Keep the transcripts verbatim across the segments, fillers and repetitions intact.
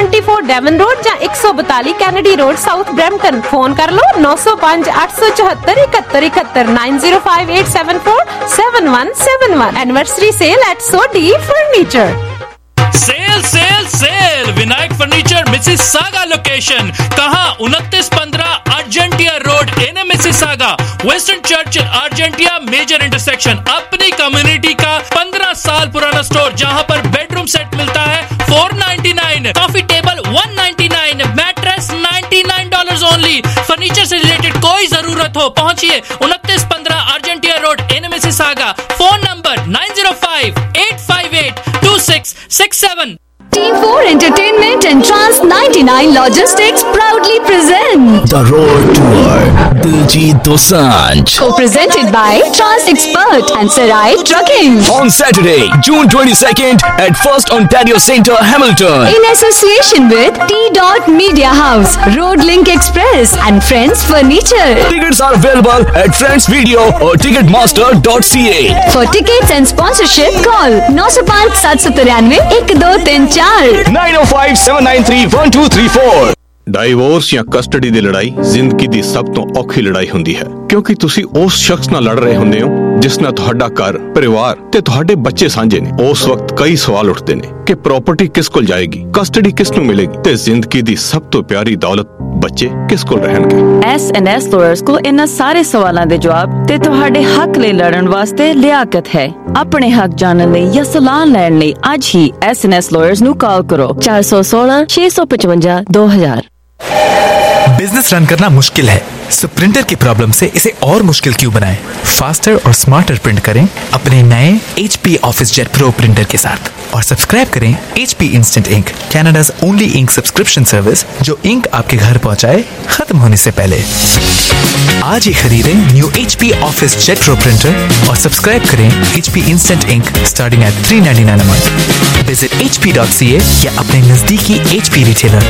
चौबीस Devon road ਜਾਂ एक सौ बयालीस Kennedy road south Brampton. Phone कर लो नौ सौ पाँच आठ सौ चौहत्तर इकहत्तर इकहत्तर nine zero five eight seven four seven one seven one. Anniversary sale at Sodhi furniture. Sale sale sale Vinayak furniture Mississauga location. कहाँ? उनतीस पंद्रह Argentia road in Mississauga, western church Argentia major intersection. अपनी कम्युनिटी का पंद्रह साल पुराना स्टोर जहाँ पर बेडरूम सेट मिलता है four ninety nine, coffee table one ninety nine, mattress ninety nine dollars only. Furniture से रिलेटेड कोई जरूरत हो पहुंचिए उनतीस पंद्रह Argentia road in Mississauga. Phone number nine zero five eight five eight two six six seven. Team four Entertainment and Trans ninety-nine Logistics proudly present The Road Tour Diljit Dosanjh, co-presented by Trans Expert and Sarai Trucking, on Saturday, June twenty-second at First Ontario Centre, Hamilton, in association with T Dot Media House, Road Link Express and Friends Furniture. Tickets are available at Friends Video or ticketmaster dot c a. For tickets and sponsorship, call नौ सौ पाँच सात सौ तिरानवे एक दो तीन चार nine oh five seven nine three one two three four। Divorce ਜਾਂ ਕਸਟਡੀ ਦੀ ਲੜਾਈ ਜ਼ਿੰਦਗੀ ਦੀ ਸਭ ਤੋਂ ਔਖੀ ਲੜਾਈ ਹੁੰਦੀ ਹੈ, ਕਿਉਂਕਿ ਤੁਸੀਂ ਉਸ ਸ਼ਖਸ ਨਾਲ ਲੜ ਰਹੇ ਹੁੰਦੇ ਹੋ ਜਿਸ ਨਾਲ ਤੁਹਾਡਾ ਘਰ, ਪਰਿਵਾਰ ਤੇ ਤੁਹਾਡੇ ਬੱਚੇ ਸਾਂਝੇ ਨੇ। ਉਸ ਵਕਤ ਕਈ ਸਵਾਲ ਉੱਠਦੇ ਨੇ ਕਿ ਪ੍ਰਾਪਰਟੀ ਕਿਸ ਕੋਲ ਜਾਏਗੀ, ਕਸਟਡੀ ਕਿਸ ਨੂੰ ਮਿਲੇਗੀ ਤੇ ਜ਼ਿੰਦਗੀ ਦੀ ਸਭ ਤੋਂ ਪਿਆਰੀ ਦੌਲਤ ਬੱਚੇ ਕਿਸ ਕੋਲ ਰਹਿਣਗੇ। ਐਸ ਐਂਡ ਐਸ ਲਾਇਰਸ ਕੋਲ ਇਹਨਾਂ ਸਾਰੇ ਸਵਾਲਾਂ ਦੇ ਜਵਾਬ ਤੇ ਤੁਹਾਡੇ ਹੱਕ ਲਈ ਲੜਨ ਵਾਸਤੇ ਲਿਆਕਤ ਹੈ। ਆਪਣੇ ਹੱਕ ਜਾਣਨ ਲਈ ਜਾਂ ਸਲਾਹ ਲੈਣ ਲਈ ਅੱਜ ਹੀ ਐਸ ਐਂਡ ਐਸ ਲਾਇਰਸ ਨੂੰ ਕਾਲ ਕਰੋ ਚਾਰ ਸੌ सोलह छह सौ पचवंजा दो हजार। बिजनेस रन करना मुश्किल है, सो प्रिंटर की प्रॉब्लम से इसे और मुश्किल क्यों बनाएं? फास्टर और स्मार्टर प्रिंट करें अपने नए H P office jet pro printer के साथ और सब्सक्राइब करें H P instant ink, Canada's only ink subscription service जो इंक आपके घर पहुंचाए खत्म होने से पहले। आज ही खरीदें new H P office jet pro printer और सब्सक्राइब करें H P instant ink starting at three ninety nine a month. Visit H P dot C A या अपने नजदीकी H P रिटेलर।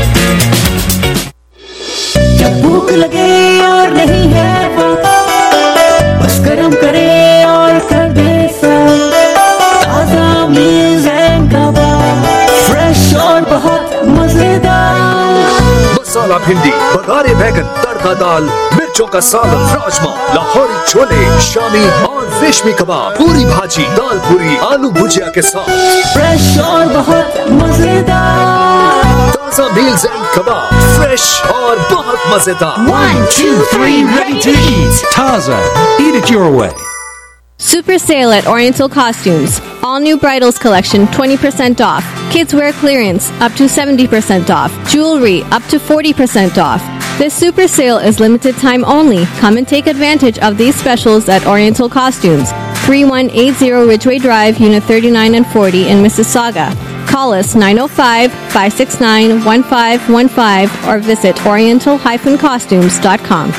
जब भूख लगे और नहीं है वो, बस गरम करे और कर दे ताजा मीज़ एंड कबाब, फ्रेश और बहुत मजेदार। मसाला भिंडी, बघारे बैगन, तड़का दाल, मिर्चों का सालन, राजमा, लाहौरी छोले, शामी और रेशमी कबाब, पूरी भाजी, दाल पूरी, आलू भुजिया के साथ, फ्रेश और बहुत मजेदार। ताजा मील्स एंड कबाब, फ्रेश और बहुत मजेदार। One, two, three, ready to eat. Taza, eat it your way. Super sale at Oriental Costumes. All new bridals collection twenty percent off. Kids wear clearance up to seventy percent off. Jewelry up to forty percent off. This super sale is limited time only. Come and take advantage of these specials at Oriental Costumes. thirty-one eighty Ridgeway Drive, Unit thirty-nine and forty in Mississauga. Call us nine oh five, five six nine, one five one five or visit oriental dash costumes dot com.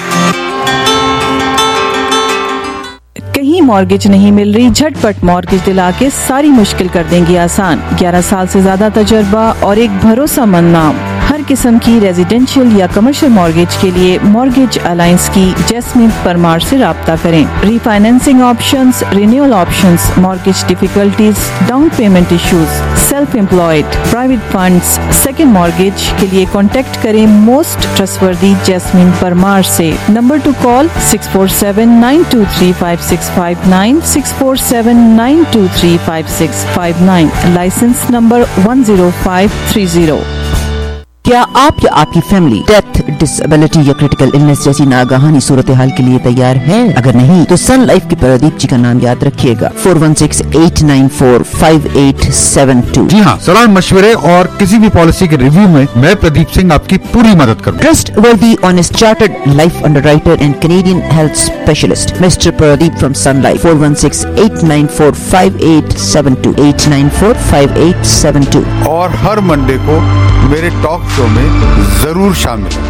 कहीं mortgage नहीं मिल रही? झटपट mortgage दिला के सारी मुश्किल कर देंगी आसान। ग्यारह साल से ज्यादा तजुर्बा और एक भरोसेमंद नाम। हर किस्म की रेजिडेंशियल या कमर्शियल मॉर्गेज के लिए मॉर्गेज अलायंस की जैस्मिन परमार से राब्ता करें। Refinancing options, renewal options, mortgage difficulties, down payment issues, self employed, private funds, second mortgage के लिए कॉन्टेक्ट करें मोस्ट ट्रस्टवर्दी जैस्मिन परमार से। Number two call six four seven nine two three five six five nine, six four seven nine two three five six five nine. Licence number one zero five three zero. क्या आप या आपकी family death, disability या critical illness जैसी नागाहानी सूरत हाल के लिए तैयार है? अगर नहीं तो सन लाइफ के प्रदीप जी का नाम याद रखिएगा, four one six eight nine four five eight seven two. जी हाँ, सलाह मशवरे और किसी भी पॉलिसी के रिव्यू में मैं प्रदीप सिंह आपकी पूरी मदद करूँगा। Trustworthy honest chartered life underwriter and Canadian health specialist mister Pradeep from Sun Life, four one six eight nine four five eight seven two, eight nine four five eight seven two. और हर Monday को मेरे talk show में जरूर शामिल है।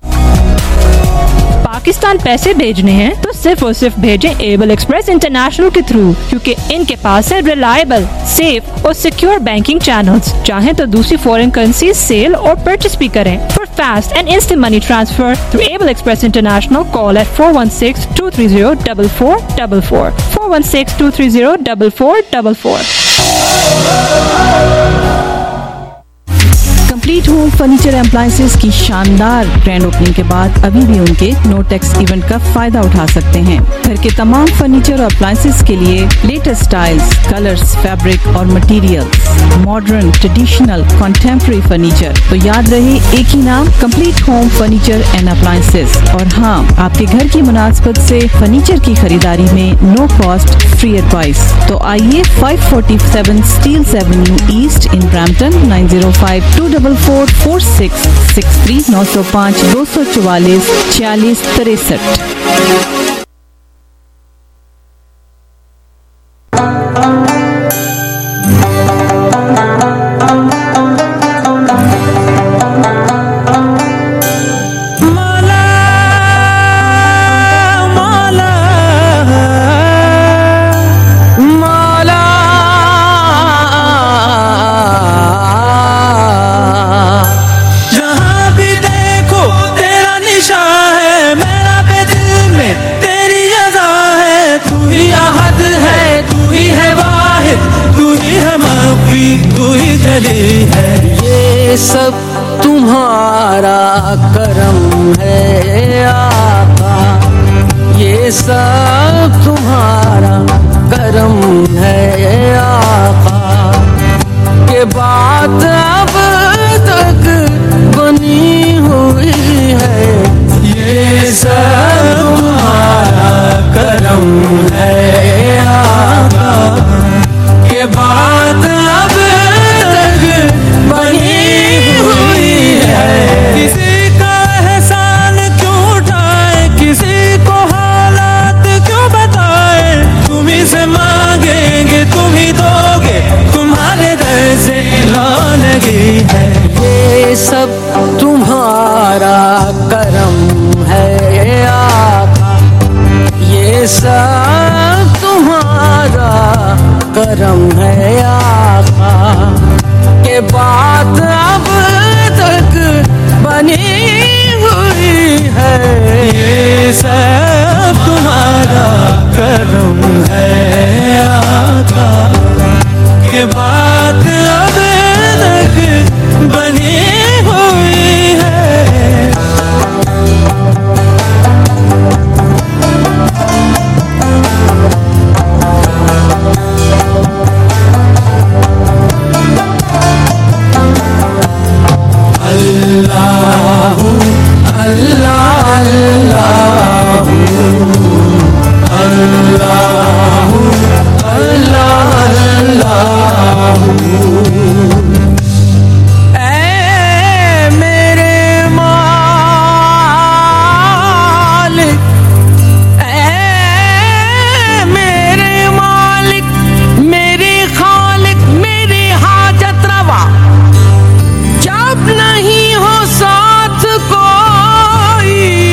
पाकिस्तान पैसे भेजने हैं तो सिर्फ और सिर्फ भेजें एबल एक्सप्रेस इंटरनेशनल के थ्रू, क्योंकि इनके पास है रिलायबल, सेफ और सिक्योर बैंकिंग चैनल्स। चाहें तो दूसरी फॉरेन करेंसी सेल और परचेस भी करें। For fast and instant money transfer through Able Express International call at four one six two three zero double four double four, four one six two three zero double four double four. Complete home furniture appliances की शानदार grand opening के बाद अभी भी उनके no tax event का फायदा उठा सकते हैं। घर के तमाम फर्नीचर और अप्लायंसेस के लिए लेटेस्ट स्टाइल्स, कलर्स, फैब्रिक और materials, modern, traditional, contemporary furniture. तो याद रहे एक ही नाम, complete home furniture and appliances. और हाँ, आपके घर की मुनासबत से फर्नीचर की खरीदारी में नो कॉस्ट फ्री एडवाइस। तो आइए five forty seven Steeles avenue east in Brampton nine zero five two double four four six six three नौ सौ पाँच दो सौ चौवालीस छियालीस तिरसठ। ये सब तुम्हारा करम है आका, ये सब तुम्हारा करम है आका, के बात अब तक बनी हुई है। ये सब तुम्हारा करम है आका, के बात अब बनी हुई है। किसी का एहसान क्यों उठाए, किसी को हालात क्यों बताए, तुम ही से मांगेंगे तुम ही दोगे, तुम्हारे दर से लौटगी है। ये सब तुम्हारा करम है आका, ये सब तुम्हारा करम है आका, के बात अब तक बनी हुई है। ये सब तुम्हारा करम है आका, के बात अब तक बनी हुई है। अल्लाहू अल्लाह अल्लाहू अल्लाहू अल्लाह अल्लाहू। ऐ मेरे मालिक, ऐ मेरे मालिक, मेरे खालिक, मेरी हाजत रवा, जब नहीं हो साथ कोई,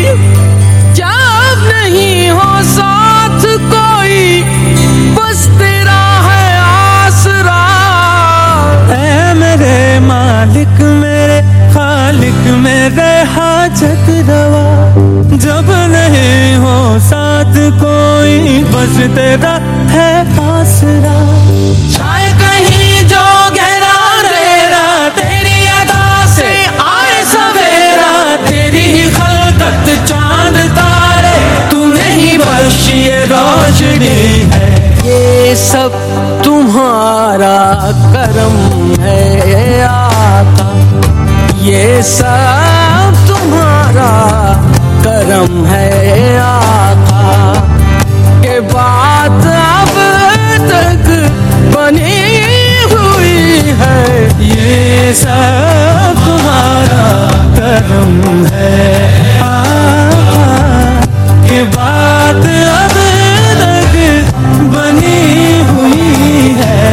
जब नहीं हो साथ कोई, बस तेरा है आसरा। ऐ मेरे मालिक, मेरे खालिक, मेरे हाजत रवा, जब नहीं हो साथ कोई, बस तेरा है आसरा। चाहे कहीं जो गहरा अंधेरा, तेरी अदा से आए सवेरा, तेरी ही खलकत चांद तारे, तूने ही बख्शी ये रोशनी है। ये सब तुम्हारा करम है आका, ये सब तुम्हारा करम है आका, के बात अब तक बनी हुई है। ये सब तुम्हारा करम है आका, के बात अब तक बनी हुई है।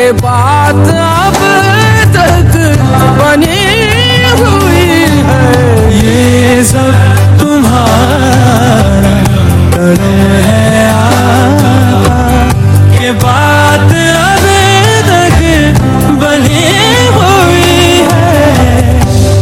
ये बात अब तक बनी हुई है, ये सब तुम्हारा करम है ये बात अब तक बनी हुई है।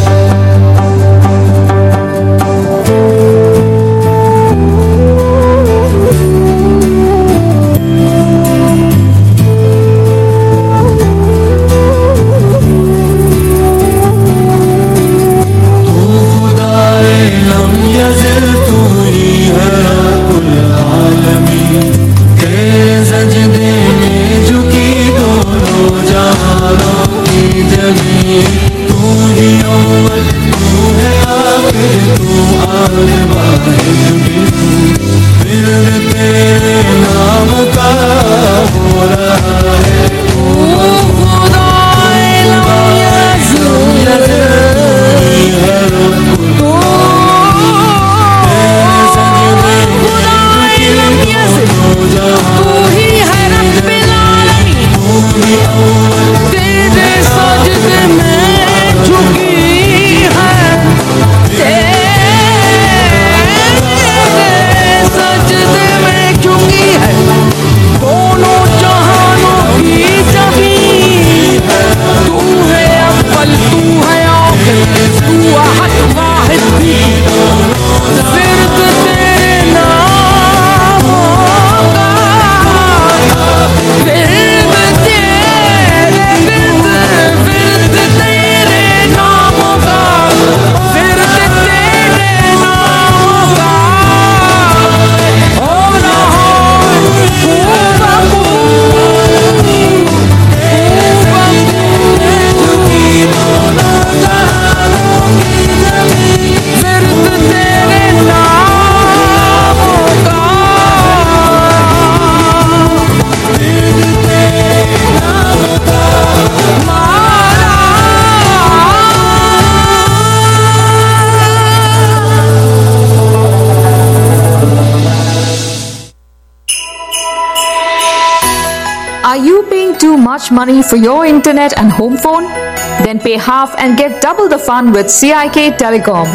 Much money for your internet and home phone? Then pay half and get double the fun with C I K Telecom.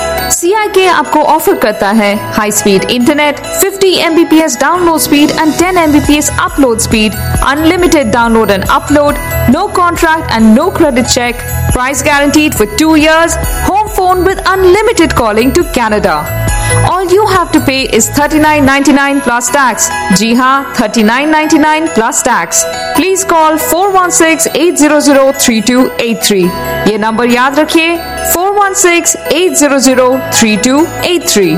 C I K आपको ऑफर करता है high speed internet, fifty megabits download speed and ten megabits upload speed, unlimited download and upload, no contract and no credit check, price guaranteed for two years, home phone with unlimited calling to Canada. All you have to pay is thirty-nine ninety-nine plus tax. जी हाँ, thirty-nine ninety-nine plus tax. Please call four one six eight zero zero three two eight three. ये नंबर याद रखिए four one six eight zero zero three two eight three.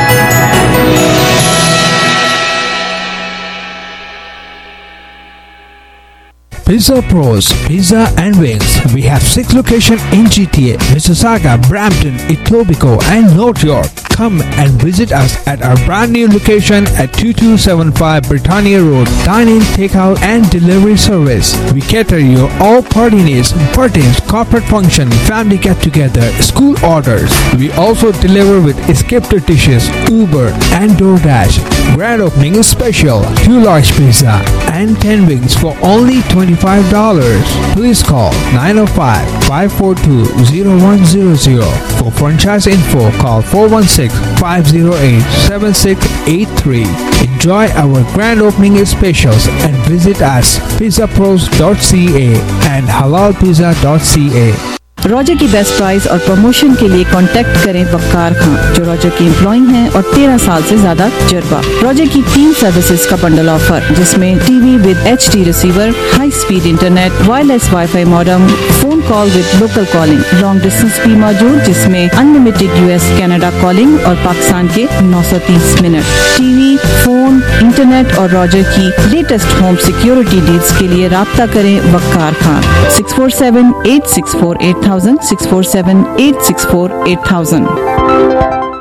Pizza Pros, Pizza and Wings. We have six locations in G T A, Mississauga, Brampton, Etobicoke and North York. Come and visit us at our brand new location at twenty-two seventy-five Britannia Road. Dine-in, takeout and delivery service. We cater your all party needs, birthdays, corporate function, family get-together, school orders. We also deliver with escaped dishes, Uber and DoorDash. Grand opening is special. Two large pizza and ten wings for only twenty-five dollars. Please call nine oh five, five four two, oh one zero zero. For franchise info, call four one six, five oh eight, seven six eight three. Enjoy our grand opening specials and visit us pizza pros dot c a and halal pizza dot c a. Rogers की best price और promotion के लिए contact करें वक्कार खान, जो Roger के employ हैं और तेरह साल से ज्यादा तजुर्बा। रॉजर की तीन सर्विसेज का बंडल ऑफर, जिसमें TV with H D receiver, high speed internet, wireless wifi modem, phone call with local calling, long distance भी मौजूद जिसमें अनलिमिटेड यूएस कनाडा कॉलिंग और पाकिस्तान के नौ सौ तीस मिनट। टीवी, फोन, इंटरनेट और रॉजर की लेटेस्ट होम सिक्योरिटी डील्स के लिए राब्ता करें Waqar Khan six four seven eight six four eight thousand, six four seven eight six four eight thousand.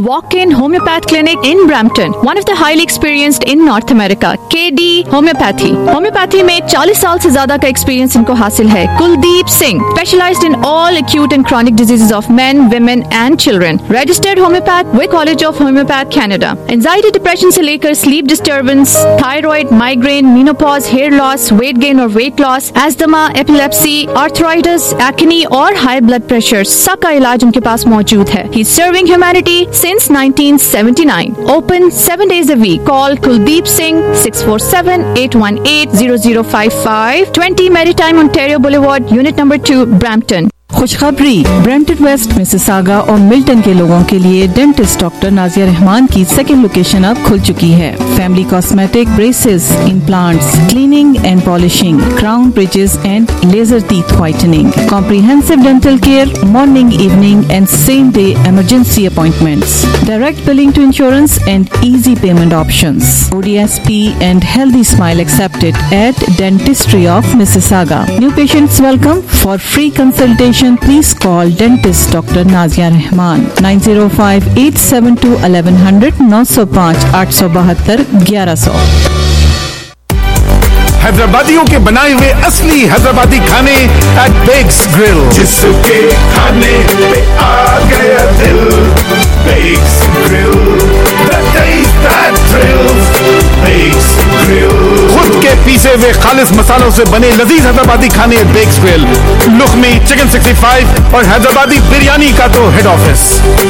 walk-in homeopath clinic in Brampton, one of the highly experienced in North America. K D Homeopathy. Homeopathy में चालीस साल से ज्यादा का experience इनको हासिल है. Kuldeep Singh, specialized in all acute and chronic diseases of men, women and children. Registered homeopath with College of Homeopath Canada. Anxiety, depression से लेकर sleep disturbance, thyroid, migraine, menopause, hair loss, weight gain और weight loss, asthma, epilepsy, arthritis, acne और high blood pressure, सबका इलाज उनके पास मौजूद है. He's serving humanity since nineteen seventy-nine. Open seven days a week. Call Kuldeep Singh six four seven, eight one eight, zero zero five five, twenty Maritime Ontario Boulevard, Unit number two, Brampton. खुशखबरी, Brampton West, Mississauga और Milton के लोगों के लिए dentist doctor Nazia Rahman की second location अब खुल चुकी है. Family cosmetic, braces, implants, cleaning and polishing, crown bridges and laser teeth whitening, comprehensive dental care, morning, evening and same day emergency appointments, direct billing to insurance and easy payment options. O D S P and healthy smile accepted at Dentistry of Mississauga. New patients welcome. For free consultation, please call dentist Doctor Nazia Rahman nine zero five, eight seven two, eleven hundred, nine zero five, eight two two, eleven hundred. हैदराबादियों के बनाए हुए असली हैदराबादी खाने at Bex grill. जिसके खाने पे आ गया दिल. Bex Grill, the taste that thrills. Bex Grill, खुद के पीसे हुए खालिस मसालों से बने लजीज हैदराबादी खाने at Bex Grill. Lukhmi chicken sixty five और हैदराबादी बिरयानी का तो हेड ऑफिस.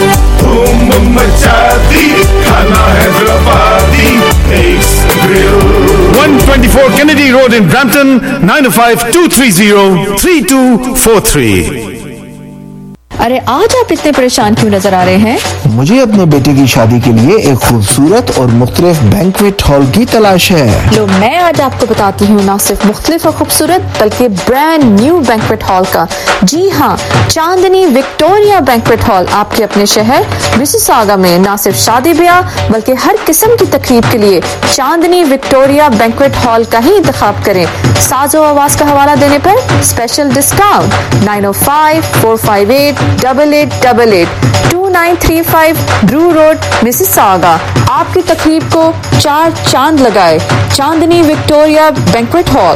धूम मचा दी खाना Hyderabadi. Bex Grill, one twenty-four Kennedy Road in Brampton, nine oh five, two three zero, three two four three. अरे आज आप इतने परेशान क्यों नजर आ रहे हैं? मुझे अपने बेटे की शादी के लिए एक खूबसूरत और मुख्तलिफ बैंक्वेट हॉल की तलाश है. लो मैं आज आपको बताती हूँ ना सिर्फ मुख्तलिफ और खूबसूरत बल्कि ब्रांड न्यू बैंक्वेट हॉल का. जी हाँ, चांदनी विक्टोरिया बैंक्वेट हॉल आपके अपने शहर मिसिसागा में ना सिर्फ शादी ब्याह बल्कि हर किस्म की तकरीब के लिए चांदनी विक्टोरिया बैंक्वेट हॉल का ही इंतखाब करें. साजो आवाज का हवाला देने पर special discount nine O five, four five eight, double eight double eight, two nine three five Brew Road Mississauga. आपकी तकरीब को चार चांद लगाए. Chandni Victoria Banquet Hall.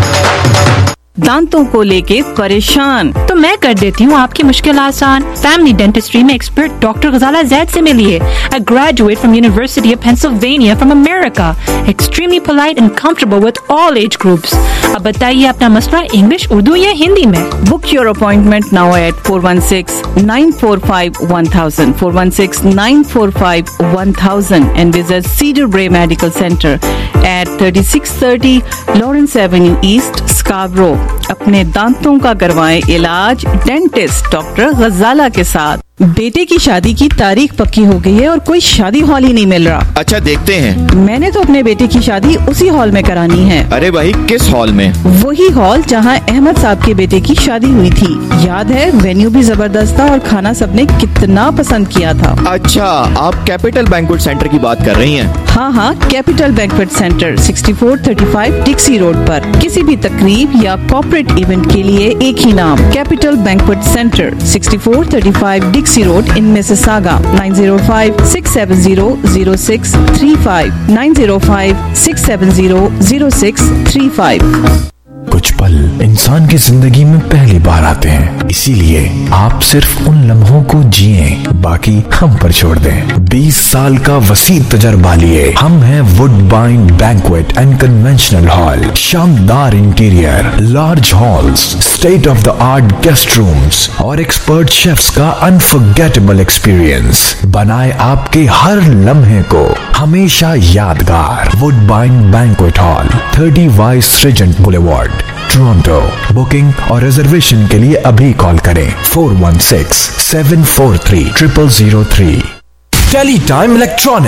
दांतों को लेके परेशान तो मैं कर देती हूँ आपकी मुश्किल आसान. फैमिली डेंटिस्ट्री में एक्सपर्ट डॉक्टर गजाला जैद से मिलिए. A graduate from University of Pennsylvania from America, extremely polite and comfortable with all age groups. अब बताइए अपना मसला इंग्लिश, उर्दू या हिंदी में. Book your appointment now at four one six, nine four five, one thousand, four one six, nine four five, one thousand and visit Cedar Bray Medical Center at thirty-six thirty Lawrence Avenue East, Scarborough. अपने दांतों का करवाएं इलाज dentist doctor गजाला के साथ. बेटे की शादी की तारीख पक्की हो गई है और कोई शादी हॉल ही नहीं मिल रहा. अच्छा देखते हैं. मैंने तो अपने बेटे की शादी उसी हॉल में करानी है. अरे भाई किस हॉल में? वही हॉल जहां अहमद साहब के बेटे की शादी हुई थी. याद है, वेन्यू भी जबरदस्त था और खाना सबने कितना पसंद किया था. अच्छा, आप कैपिटल बैंक्वेट सेंटर की बात कर रही हैं? हाँ हाँ, Capital Banquet Centre sixty four thirty five Dixie Road पर. किसी भी तकरीब या कॉर्पोरेट इवेंट के लिए एक ही नाम, Capital Banquet Centre sixty four thirty five Dixie Road in Mississauga. nine zero five, six seven zero, zero six three five, nine zero five, six seven zero, zero six three five. कुछ पल इंसान की जिंदगी में पहली बार आते हैं, इसीलिए आप सिर्फ उन लम्हों को जिए, बाकी हम पर छोड़ दें. बीस साल का वसी तजर्बा लिए हम हैं Woodbine Banquet and Conventional Hall. शानदार interior, large halls, state of the art guest rooms और एक्सपर्ट शेफ्स का अनफॉरगेटेबल एक्सपीरियंस बनाए आपके हर लम्हे को हमेशा यादगार. Woodbine Banquet Hall, thirty Vice Regent Boulevard, Toronto. Booking और रिजर्वेशन के लिए अभी कॉल करें four one six, seven four three, triple zero three. Teletime Electronics,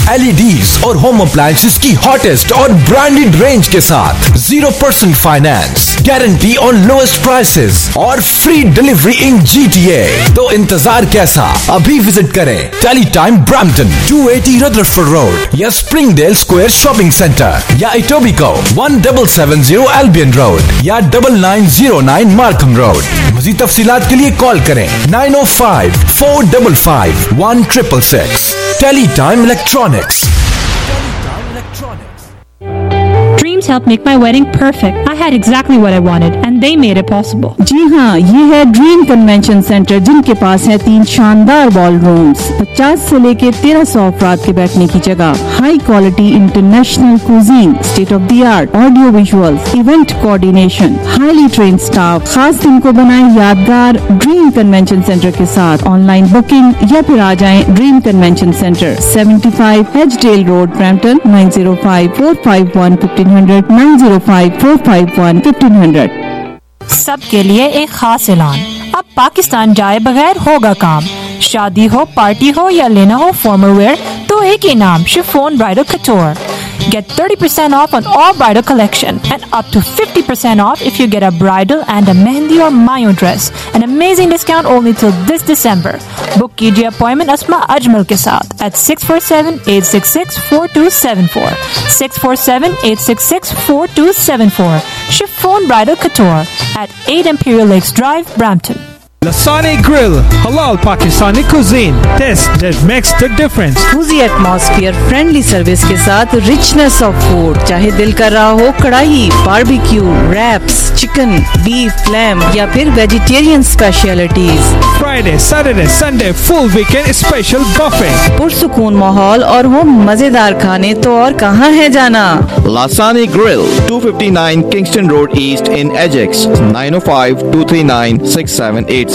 L E Ds और होम अप्लायंसेस की हॉटेस्ट और ब्रांडेड रेंज के साथ zero percent finance, guarantee on lowest prices और free delivery in G T A. तो इंतजार कैसा, अभी विजिट करें Teletime Brampton two eighty Rutherford Road या स्प्रिंगडेल स्क्वायर शॉपिंग सेंटर या Etobicoke one double seven zero Albion Road या double nine zero nine Markham Road. मज़ीद तफसीलात के लिए कॉल करें nine O five four double five one triple six. Teletime electronics. Dreams helped make my wedding perfect. I had exactly what I wanted and they made it possible. जी हाँ, ये है dream Convention centre जिनके पास है तीन शानदार ball rooms, पचास से लेके तेरह सौ अफराद के बैठने की जगह, high quality international cuisine, state of the art audio visuals, event coordination, highly train staff. खास दिन को बनाए यादगार ड्रीम कन्वेंशन सेंटर के साथ। ऑनलाइन बुकिंग या फिर आ जाएं Dream Convention Centre, seventy five Edgedale Road, Brampton, nine zero five four five one fifteen hundred, nine zero five four five one fifteen hundred. सबके लिए एक खास ऐलान, अब पाकिस्तान जाए बगैर होगा काम। शादी हो, पार्टी हो या लेना हो फॉर्मल वेयर, तो एक ही नाम, Chiffon Bridal Couture. Get thirty percent off on all bridal collection and up to fifty percent off if you get a bridal and a mehndi or mayo dress. An amazing discount only till this December. Book कीजिए appointment Asma Ajmal के साथ at six four seven eight six six four two seven four. six four seven eight six six four two seven four. Chiffon Bridal Couture at eight Imperial Lakes Drive, Brampton. Lasani Grill, halal Pakistani cuisine. Taste that makes the difference. Cozy atmosphere, friendly service के साथ richness of food. चाहे दिल कर रहा हो कढ़ाई, barbecue, wraps, chicken, beef, lamb या फिर vegetarian specialities. Friday, Saturday, Sunday, full weekend special buffet. पुरसुकून माहौल और वो मजेदार खाने तो और कहाँ है जाना। Lasani Grill, two fifty-nine Kingston Road East in Ajax, nine oh five two three nine six seven eight six.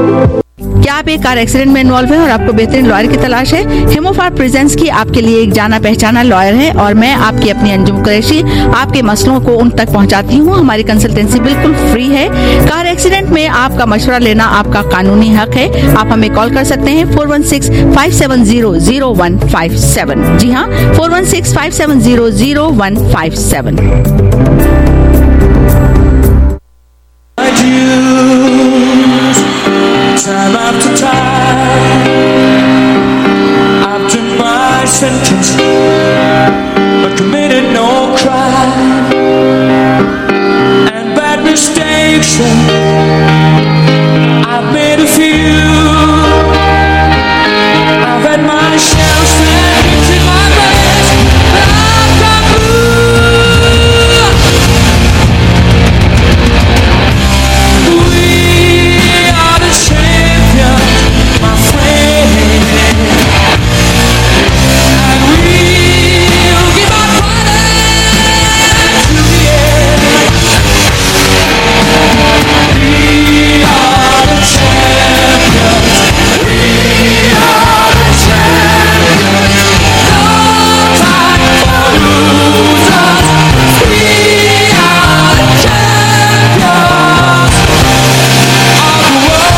क्या आप एक कार एक्सीडेंट में इन्वॉल्व हैं और आपको बेहतरीन लॉयर की तलाश है? हेमोफार प्रेजेंस की आपके लिए एक जाना पहचाना लॉयर है और मैं आपकी अपनी अंजुम कुरैशी आपके मसलों को उन तक पहुंचाती हूं। हमारी कंसल्टेंसी बिल्कुल फ्री है। कार एक्सीडेंट में आपका मशवरा लेना आपका कानूनी हक है। आप हमें कॉल कर सकते हैं four one six five seven zero zero one five seven. जी हाँ, four one six five seven zero zero one five seven. Time after time, I've done my sentence, but committed no crime, and bad mistakes, I've made a few. I've had my share of snakes in my breast, but I've got blue. We are the champions, my friend, and we'll give our fight to the end. We are the champions, we are the champions. No time for losers. We are the champions of the world.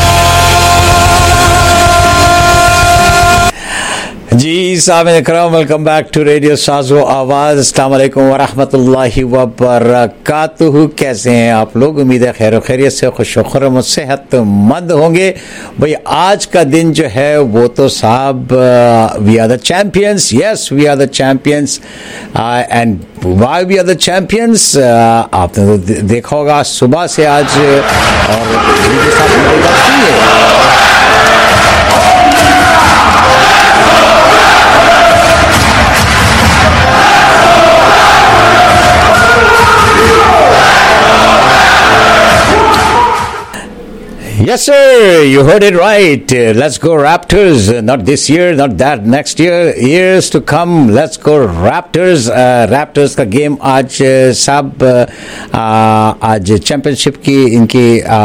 जी Samin Ikram, welcome back to radio साजो आवाज़। अस्सलाम वालेकुम व रहमतुल्लाहि व बरकातुहू। कैसे हैं आप लोग? उम्मीद है खैर खैरियत से, खुश व खुर्रम और सेहतमंद होंगे। भाई आज का दिन जो है वो तो साहब we are the champions. Yes, we are the champions. And why we are the champions, आपने तो दे- देखा होगा सुबह से आज और मेरे साथ मेरी बात हुई है। Yes, sir. You heard it right. Uh, let's go Raptors. Uh, not this year, not that. Next year, years to come. Let's go Raptors. Uh, Raptors का गेम आज uh, सब uh, आज चैंपियनशिप की इनकी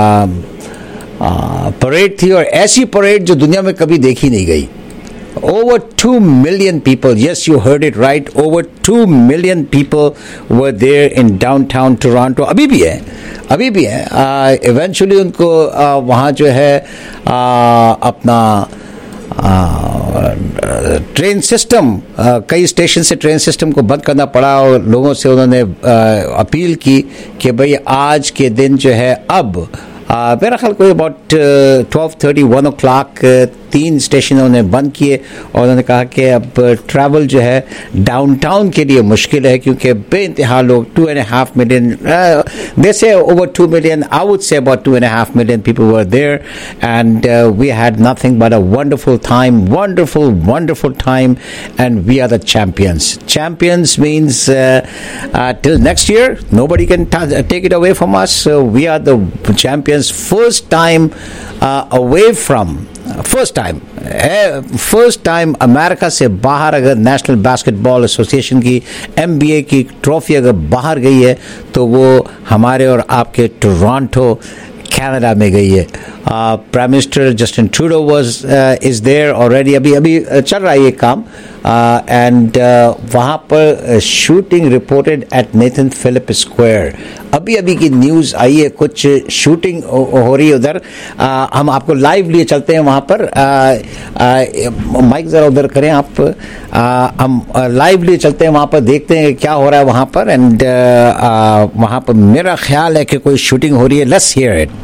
परेड थी, और ऐसी parade जो दुनिया में कभी देखी नहीं गई। Over two million people, yes, you heard it right. Over two million people were there in downtown Toronto. अभी भी है, अभी भी है। इवेंचुअली उनको uh, वहाँ जो है uh, अपना ट्रेन सिस्टम, कई स्टेशन से ट्रेन सिस्टम को बंद करना पड़ा और लोगों से उन्होंने अपील की कि भाई आज के दिन जो है अब मेरा ख्याल कोई about twelve thirty one o'clock तीन स्टेशन उन्होंने बंद किए और उन्होंने कहा कि अब ट्रैवल जो है डाउनटाउन के लिए मुश्किल है क्योंकि बेइंतहा लोग two and half million they say over two million I would say about two and half million people were there and we had nothing but a wonderful time wonderful wonderful time and we are the champions champions means till next year nobody can take it away from us. So we are the champions first time uh, away from first time first time America से बाहर अगर National Basketball Association की N B A की trophy अगर बाहर गई है तो वो हमारे और आपके टोरंटो कनाडा में गई है. Prime minister Justin Trudeau was is there already. अभी अभी चल रहा है ये काम एंड वहाँ पर shooting reported at Nathan Phillips Square. अभी अभी की न्यूज़ आई है कुछ शूटिंग हो रही है उधर. uh, हम आपको लाइव लिए चलते हैं वहाँ पर. माइक ज़रा उधर करें आप. uh, हम लाइव लिए चलते हैं वहाँ पर देखते हैं क्या हो रहा है वहाँ पर एंड uh, वहाँ पर मेरा ख्याल है कि कोई शूटिंग हो रही है. Let's hear it.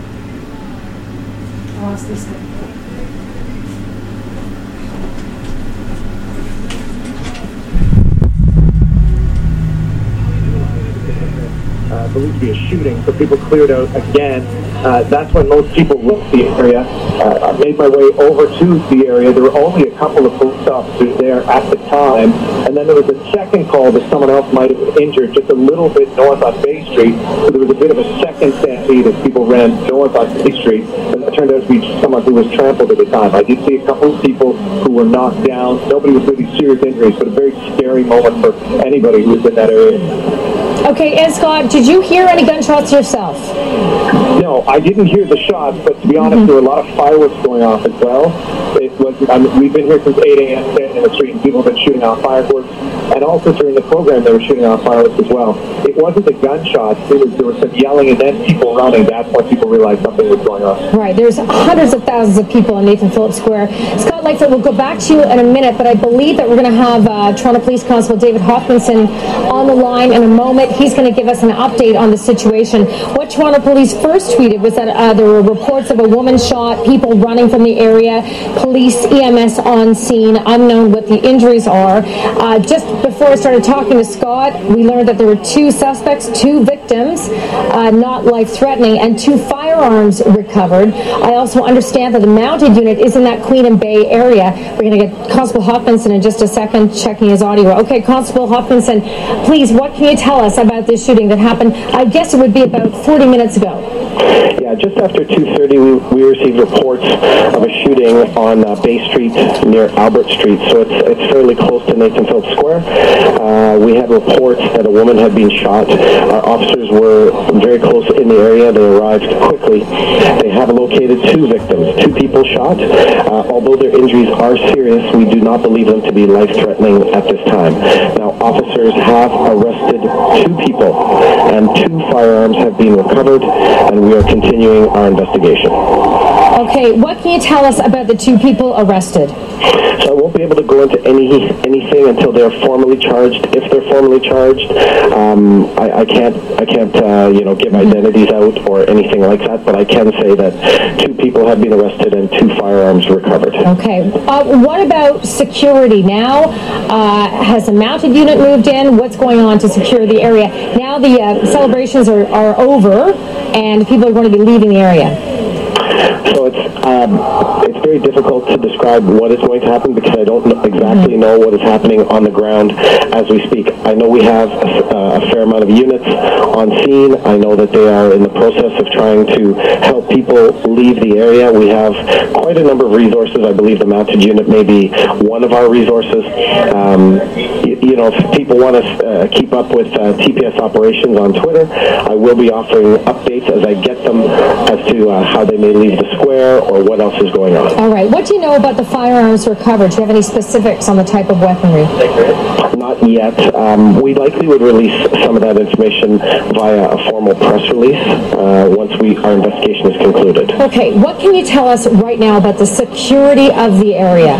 believed to be a shooting, so people cleared out again. Uh, that's when most people left the area. Uh, I made my way over to the area. There were only a couple of police officers there at the time, and then there was a second call that someone else might have been injured just a little bit north on Bay Street. So there was a bit of a second stampede as people ran north on Bay Street, and it turned out to be someone who was trampled at the time. I did see a couple of people who were knocked down. Nobody was really serious injuries, but a very scary moment for anybody who was in that area. Okay, and Scott, did you hear any gunshots yourself? No, I didn't hear the shots, but to be honest, mm-hmm. there were a lot of fireworks going off as well. It was, I mean, we've been here since eight a.m. standing in the street, and people have been shooting off fireworks. And also during the program, they were shooting off fireworks as well. It wasn't the gunshots. It was, there was some yelling and then people running. That's when people realized something was going on. Right. There's hundreds of thousands of people on Nathan Phillips Square. Scott Lightfoot, we'll go back to you in a minute, but I believe that we're going to have uh, Toronto Police Constable David Hopkinson on the line in a moment. He's going to give us an update on the situation. What Toronto Police first tweeted was that uh, there were reports of a woman shot, people running from the area, police, E M S on scene, unknown what the injuries are. Uh, just before I started talking to Scott, we learned that there were two suspects, two victims, uh, not life-threatening, and two firearms recovered. I also understand that the mounted unit is in that Queen and Bay area. We're going to get Constable Hopkinson in just a second, checking his audio. Okay, Constable Hopkinson, please, what can you tell us about this shooting that happened? I guess it would be about forty minutes ago. Yeah, just after two thirty, we, we received reports of a shooting on uh, Bay Street near Albert Street, so it's, it's fairly close to Nathan Phillips Square. Uh, we had reports that a woman had been shot. Our officers were very close in the area. They arrived quickly. They have located two victims, two people shot. Uh, although their injuries are serious, we do not believe them to be life-threatening at this time. Now, officers have arrested two people, and two firearms have been recovered, and we are continuing our investigation. Okay, what can you tell us about the two people arrested? So I won't be able to go into any anything until they're formally charged. If they're formally charged, um, I, I can't I can't uh, you know give identities out or anything like that. But I can say that two people have been arrested and two firearms recovered. Okay. Uh, what about security now? Uh, has a mounted unit moved in? What's going on to secure the area? Now the uh, celebrations are, are over and people are going to be leaving the area. So it's um, it's very difficult to describe what is going to happen because I don't know exactly know what is happening on the ground as we speak. I know we have a, a fair amount of units on scene. I know that they are in the process of trying to help people leave the area. We have quite a number of resources. I believe the mounted unit may be one of our resources. Um, you, you you know, if people want to uh, keep up with uh, T P S operations on Twitter, I will be offering updates as I get them as to uh, how they may leave the square or what else is going on. All right. What do you know about the firearms recovered? Do you have any specifics on the type of weaponry? Not yet. Um, we likely would release some of that information via a formal press release uh, once we our investigation is concluded. Okay. What can you tell us right now about the security of the area?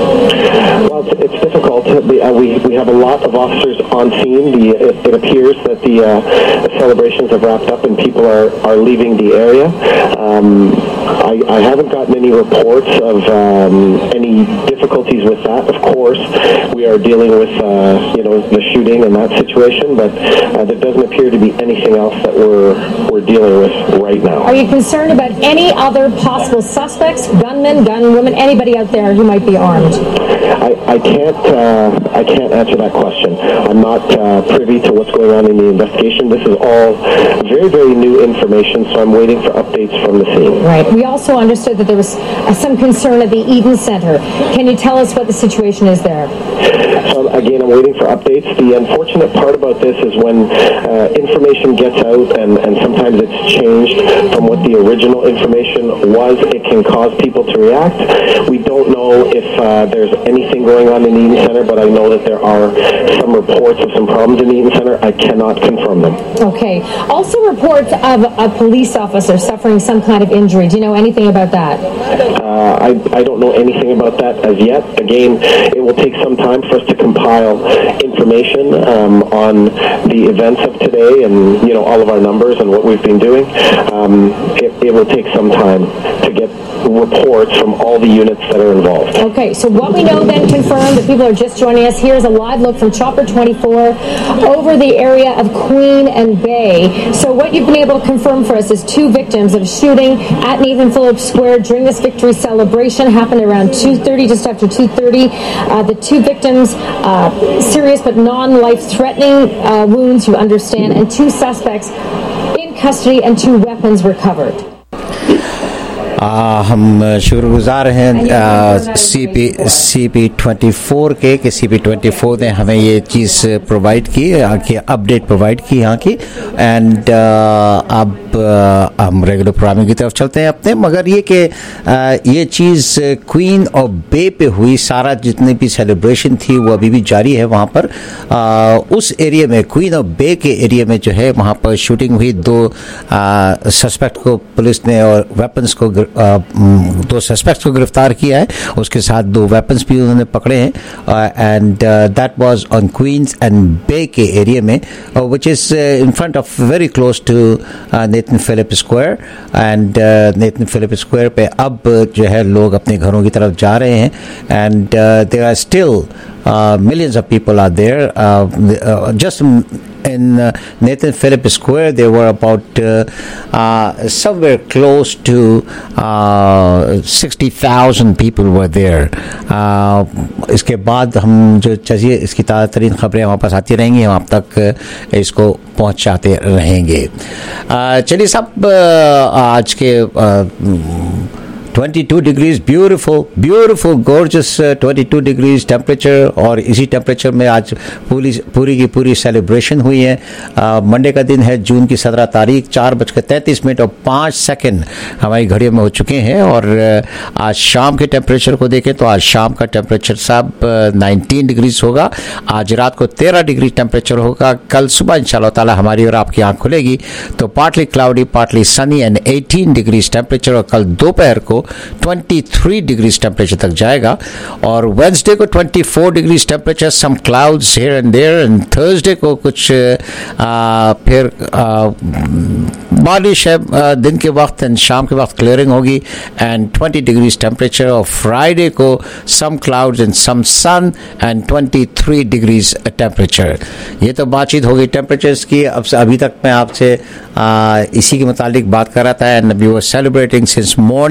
Well, it's, it's difficult. The, uh, we we have a lot of officers on scene. The, it, it appears that the, uh, the celebrations have wrapped up and people are, are leaving the area. Um, I, I haven't gotten any reports of um, any difficulties with that. Of course, we are dealing with uh, you know the shooting and that situation, but uh, there doesn't appear to be anything else that we're we're dealing with right now. Are you concerned about any other possible suspects, gunmen, gunwomen, anybody out there who might be armed? I, I can't uh, I can't answer that question. I'm not uh, privy to what's going on in the investigation. This is all very, very new information, so I'm waiting for updates from the scene. Right. We also understood that there was uh, some concern at the Eden Center. Can you tell us what the situation is there? So again, I'm waiting for updates. The unfortunate part about this is when uh, information gets out and, and sometimes it's changed from what the original information was, it can cause people to react. We don't know if uh, there's anything going on in the Eden Center, but I know that there are some reports of some problems in the Eden Center. I cannot confirm them. Okay. Also reports of a police officer suffering some kind of injury. Do you know anything about that? Uh, I, I don't know anything about that as yet. Again, it will take some time for us to compile information um, on the events of today and, you know, all of our numbers and what we've been doing. Um, it, it will take some time to get reports from all the units that are involved. Okay, so what we know then confirmed, that people are just joining us, here's a live look from Chopper twenty-four over the area of Queen and Bay. So what you've been able to confirm for us is two victims of a shooting at Nathan Phillips Square during this victory celebration. Happened around two thirty, just after two thirty. Uh, the two victims, uh, serious but non-life-threatening uh, wounds, you understand, and two suspects in custody and two weapons recovered. आ, हम शुक्रगुजार हैं C P C P twenty four के कि सी P twenty four ने हमें ये चीज़ provide की, यहाँ की अपडेट प्रोवाइड की यहाँ की। एंड अब हम रेगुलर प्रोग्रामिंग की तरफ चलते हैं अपने, मगर ये कि ये चीज़ क्वीन और बे पे हुई, सारा जितनी भी सेलिब्रेशन थी वो अभी भी जारी है वहाँ पर। आ, उस एरिया में, क्वीन और बे के एरिया में जो है वहाँ पर शूटिंग हुई। दो सस्पेक्ट को पुलिस ने और वेपन्स को आ, दो सस्पेक्ट्स को गिरफ्तार किया है, उसके साथ दो वेपन्स भी उन्होंने पकड़े हैं। And that was on Queens and Bay के एरिया में, which is in front of very close to Nathan Phillips Square. And Nathan Phillips Square पे अब जो है लोग अपने घरों की तरफ जा रहे हैं। And there are still millions of people are there. Uh, uh, just in uh, Nathan Philip Square, there were about uh, uh, somewhere close to uh, sixty thousand people were there. Uh, इसके बाद हम जो चाहिए इसकी ताज़ा तरीन खबरें हमारे पास आती रहेंगी, हम आप तक इसको पहुंचाते रहेंगे। uh, चलिए सब uh, आज के uh, twenty-two degrees, beautiful, beautiful, gorgeous uh, twenty-two degrees temperature, और इसी टेम्परेचर में आज पूरी पूरी की पूरी सेलिब्रेशन हुई है। मंडे का दिन है, जून की सत्रह तारीख, चार बजकर तैंतीस मिनट और पाँच सेकंड हमारी घड़ियों में हो चुके हैं। और uh, आज शाम के टेम्परेचर को देखें तो आज शाम का टेम्परेचर साहब नाइनटीन डिग्रीज होगा। आज रात को तेरह डिग्री टेम्परेचर होगा। कल सुबह इंशाल्लाह ताला हमारी और आपकी आँख खुलेगी तो partly cloudy, partly sunny and eighteen degrees temperature, और कल दोपहर को twenty-three डिग्रीज टेम्परेचर तक जाएगा। और वेंसडे को twenty-four degrees temperature, some clouds here and there. And Thursday को कुछ आ, फिर आ, बारिश है आ, दिन के वक्त एंड शाम के वक्त क्लियरिंग होगी एंड twenty डिग्रीज टेम्परेचर। और फ्राइडे को some clouds and some sun and twenty-three degrees temperature. ये तो बातचीत हो गई टेम्परेचर्स की। अब अभी तक मैं आपसे इसी के मुतालिक बात कर रहा था and we were celebrating since morning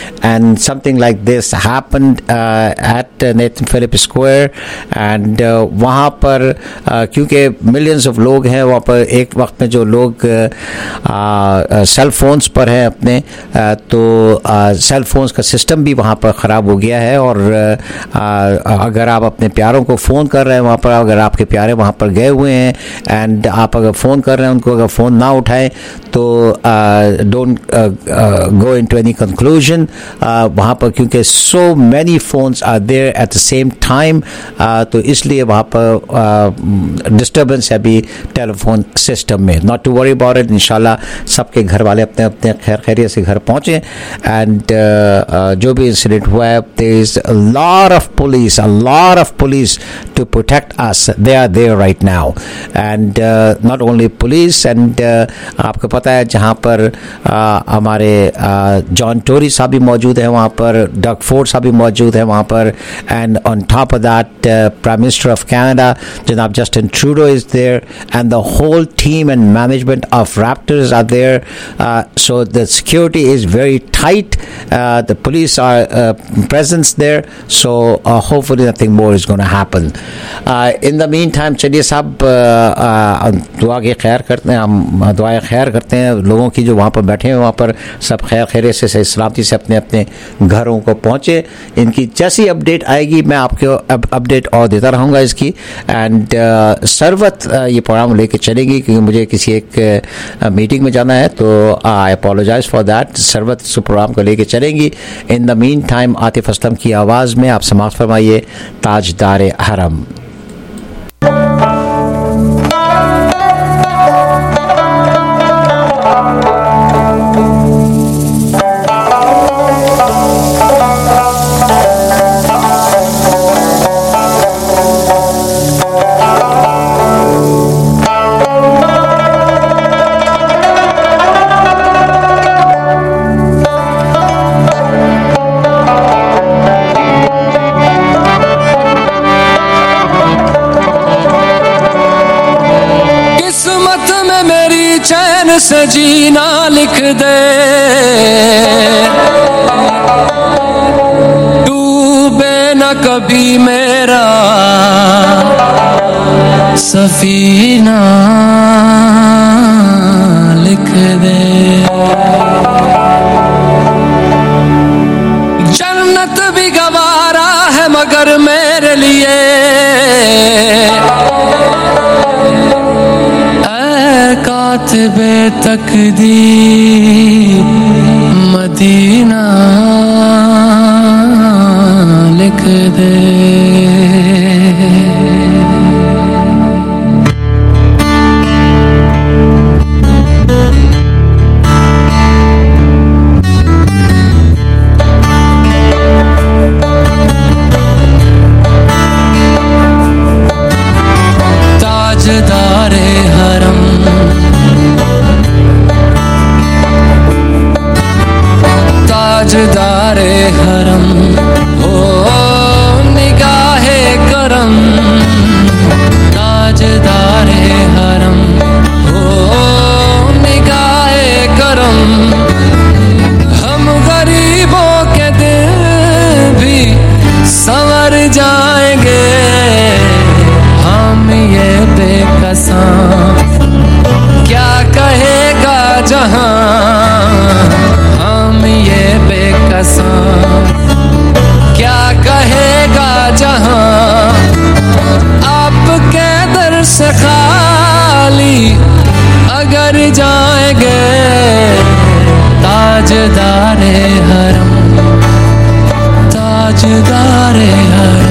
and something like this happened uh, at uh, Nathan Phillips Square, and uh, वहाँ पर uh, क्योंकि millions of लोग हैं वहाँ पर, एक वक्त में जो लोग सेल फोन्स पर हैं अपने, uh, तो सेल uh, फोन्स का सिस्टम भी वहाँ पर ख़राब हो गया है, और uh, uh, अगर आप अपने प्यारों को फ़ोन कर रहे हैं वहाँ पर, अगर आपके प्यारे वहाँ पर गए हुए हैं एंड आप अगर फ़ोन कर रहे हैं उनको, अगर फ़ोन ना उठाएं तो don't go into any conclusion वहाँ पर, क्योंकि so many phones are there at the same time, तो इसलिए वहाँ पर डिस्टर्बेंस है अभी टेलीफोन सिस्टम में. Not to worry about it, इंशाल्लाह सबके घर वाले अपने अपने खैर खैरियत से घर पहुँचे, एंड uh, जो भी इंसिडेंट हुआ है, there is a lot of police, a lot of police to protect us, they are there right now, and not only police, and आपको पता है जहाँ पर uh, हमारे जॉन टोरी साहब भी मौजूद हैं वहाँ पर, डग फोर्ड साहब भी मौजूद हैं वहाँ पर, and on top of that prime minister of Canada जनाब Justin Trudeau is there, and the whole team and management of Raptors are there, so the security is very tight, uh, the police are uh, present there, so uh, hopefully nothing more is going to happen. Uh, in the meantime, चलिए साहब दुआ की खैर करते हैं, हम दुआएं खैर करते हैं लोगों की जो वहाँ पर बैठे हैं, वहाँ पर सब खैर खैरियत से सही सलामती से अपने अपने घरों को पहुँचे. इनकी जैसी अपडेट आएगी मैं आपको अपडेट और देता रहूँगा इसकी, एंड uh, सरवत uh, ये प्रोग्राम लेके चलेगी क्योंकि मुझे किसी एक मीटिंग uh, में जाना है, तो I apologise for that. Sarwat program को लेके चलेंगी. In the mean time Atif Aslam की आवाज़ में आप समाअत फरमाइए ताजदार हरम. से जीना लिख दे, डूबे न कभी मेरा सफीना लिख दे. जन्नत भी गवारा है मगर मेरे लिए कातिबे तकदीर मदीना लिख दे. ताजदारे हरम ताजदारे हरम हो निगाहे करम, ताजदारे हरम हो निगाहे करम. हम गरीबों के दिल भी संवर जाएंगे, हम ये बेकसां क्या कहेगा जहां, हम ये बेकसां क्या कहेगा जहां. आपके दर से खाली अगर जाएंगे, ताजदारे हरम ताजदारे हरम.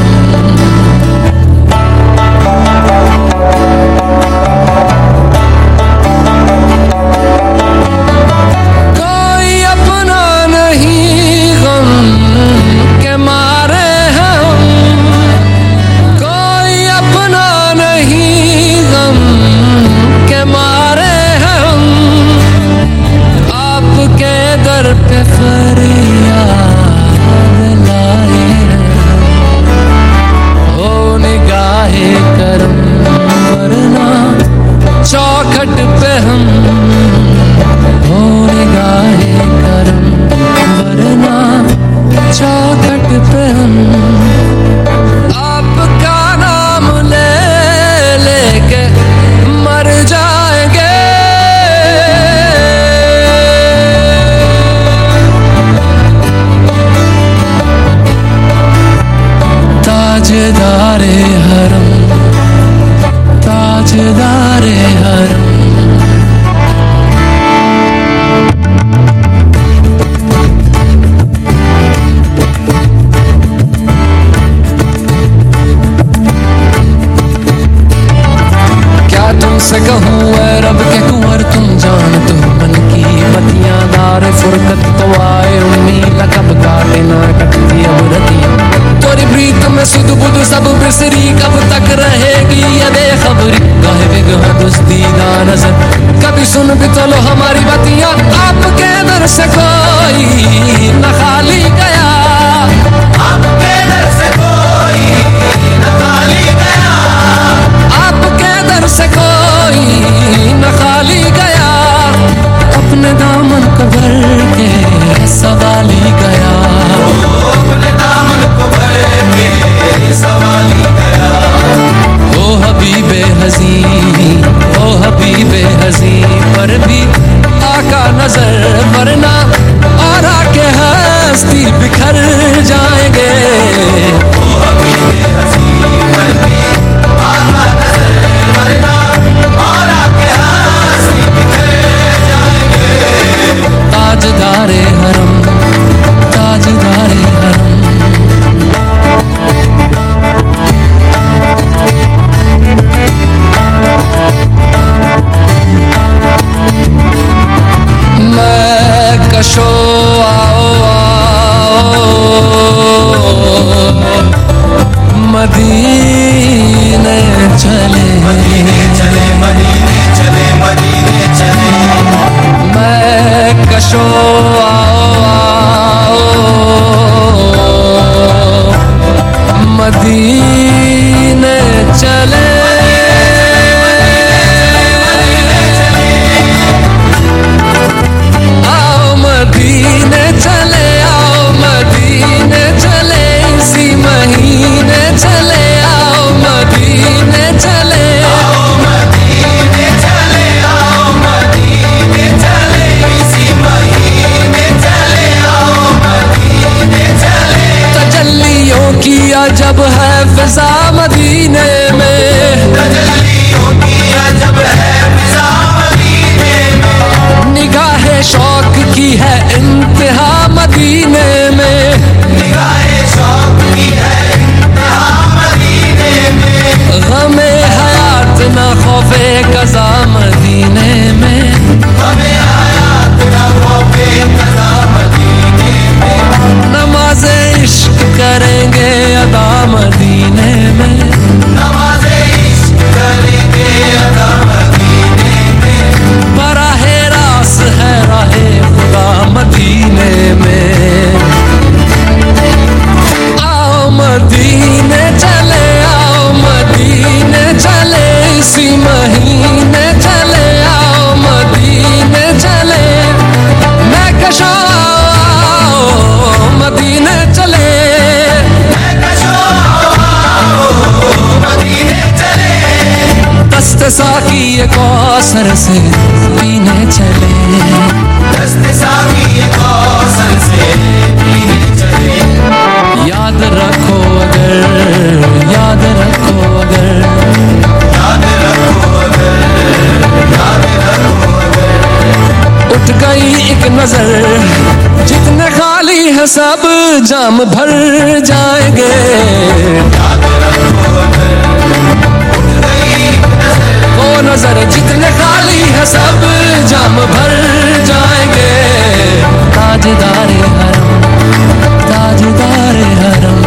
पे फरियाद लाए हो निगाहे करम, वरना चौखट पे हम हो निगाहे करम, वरना सब बिसरी कब तक रहेगी ये बेखबरी गाहे बेगहा दुस्तीदा नजर कभी सुन भी तो लो हमारी बतियां आपके दर से कोई न खाली गया आपके दर से कोई न खाली गया आपके दर से कोई न खाली गया अपने दामन को भर के सवाली गया अपने दामन को भर के सवाली गया ओ हबीबे हज़ी ओ हबीबे हज़ी पर भी आका नजर वरना और आके हस्ती बिखर जाएंगे ओ हबीबे हज़ी पर भी आका नजर वरना और आके हस्ती बिखर जाएंगे ताजदारे हरम ताजदारे हरम मैं कशो आओ आओ मदीने चले चले मदीने चले मदीने चले मैं कशो आओ आओ मदीने चले मदीने चले आओ मदीने चले इसी महीने चले आओ मदीने चले आओ मदीने चले आओ मदीने चले इसी महीने चले आओ मदीने चले तजल्लियों की अजब है फिजा मदीने में तजल्लियों की अजब है फिजा मदीने में निगाहे शौक की है इंतहा मदीने में निगाहे शौक की है इंतहा मदीने में गमे हयात ना खौफे कज़ा मदीने में गमे हयात ना खौफे कज़ा मदीने में नमाज़े इश्क करेंगे अदा मदीने में नमाज़े इश्क करेंगे अदा मदीने में बराहे रास है राहे खुदा मदीने में आओ मदीने चले आओ मदीने चले इसी महीने चले आओ मदीने चले मैं कशो आओ मदीने चले मैं कशो आओ मदीने चले दस्ते साकी कौसर से पीने चले दस्ते साकी कौसर से पीने चले याद रखो अगर याद रखो अगर याद रखो अगर याद रखो अगर उठ गई एक नजर जितने खाली है सब जाम भर जाएंगे याद रखो अगर उठ गई एक नजर वो नजर जितने खाली है सब जाम भर जाएंगे ताजदारे हरम ताजदारे हरम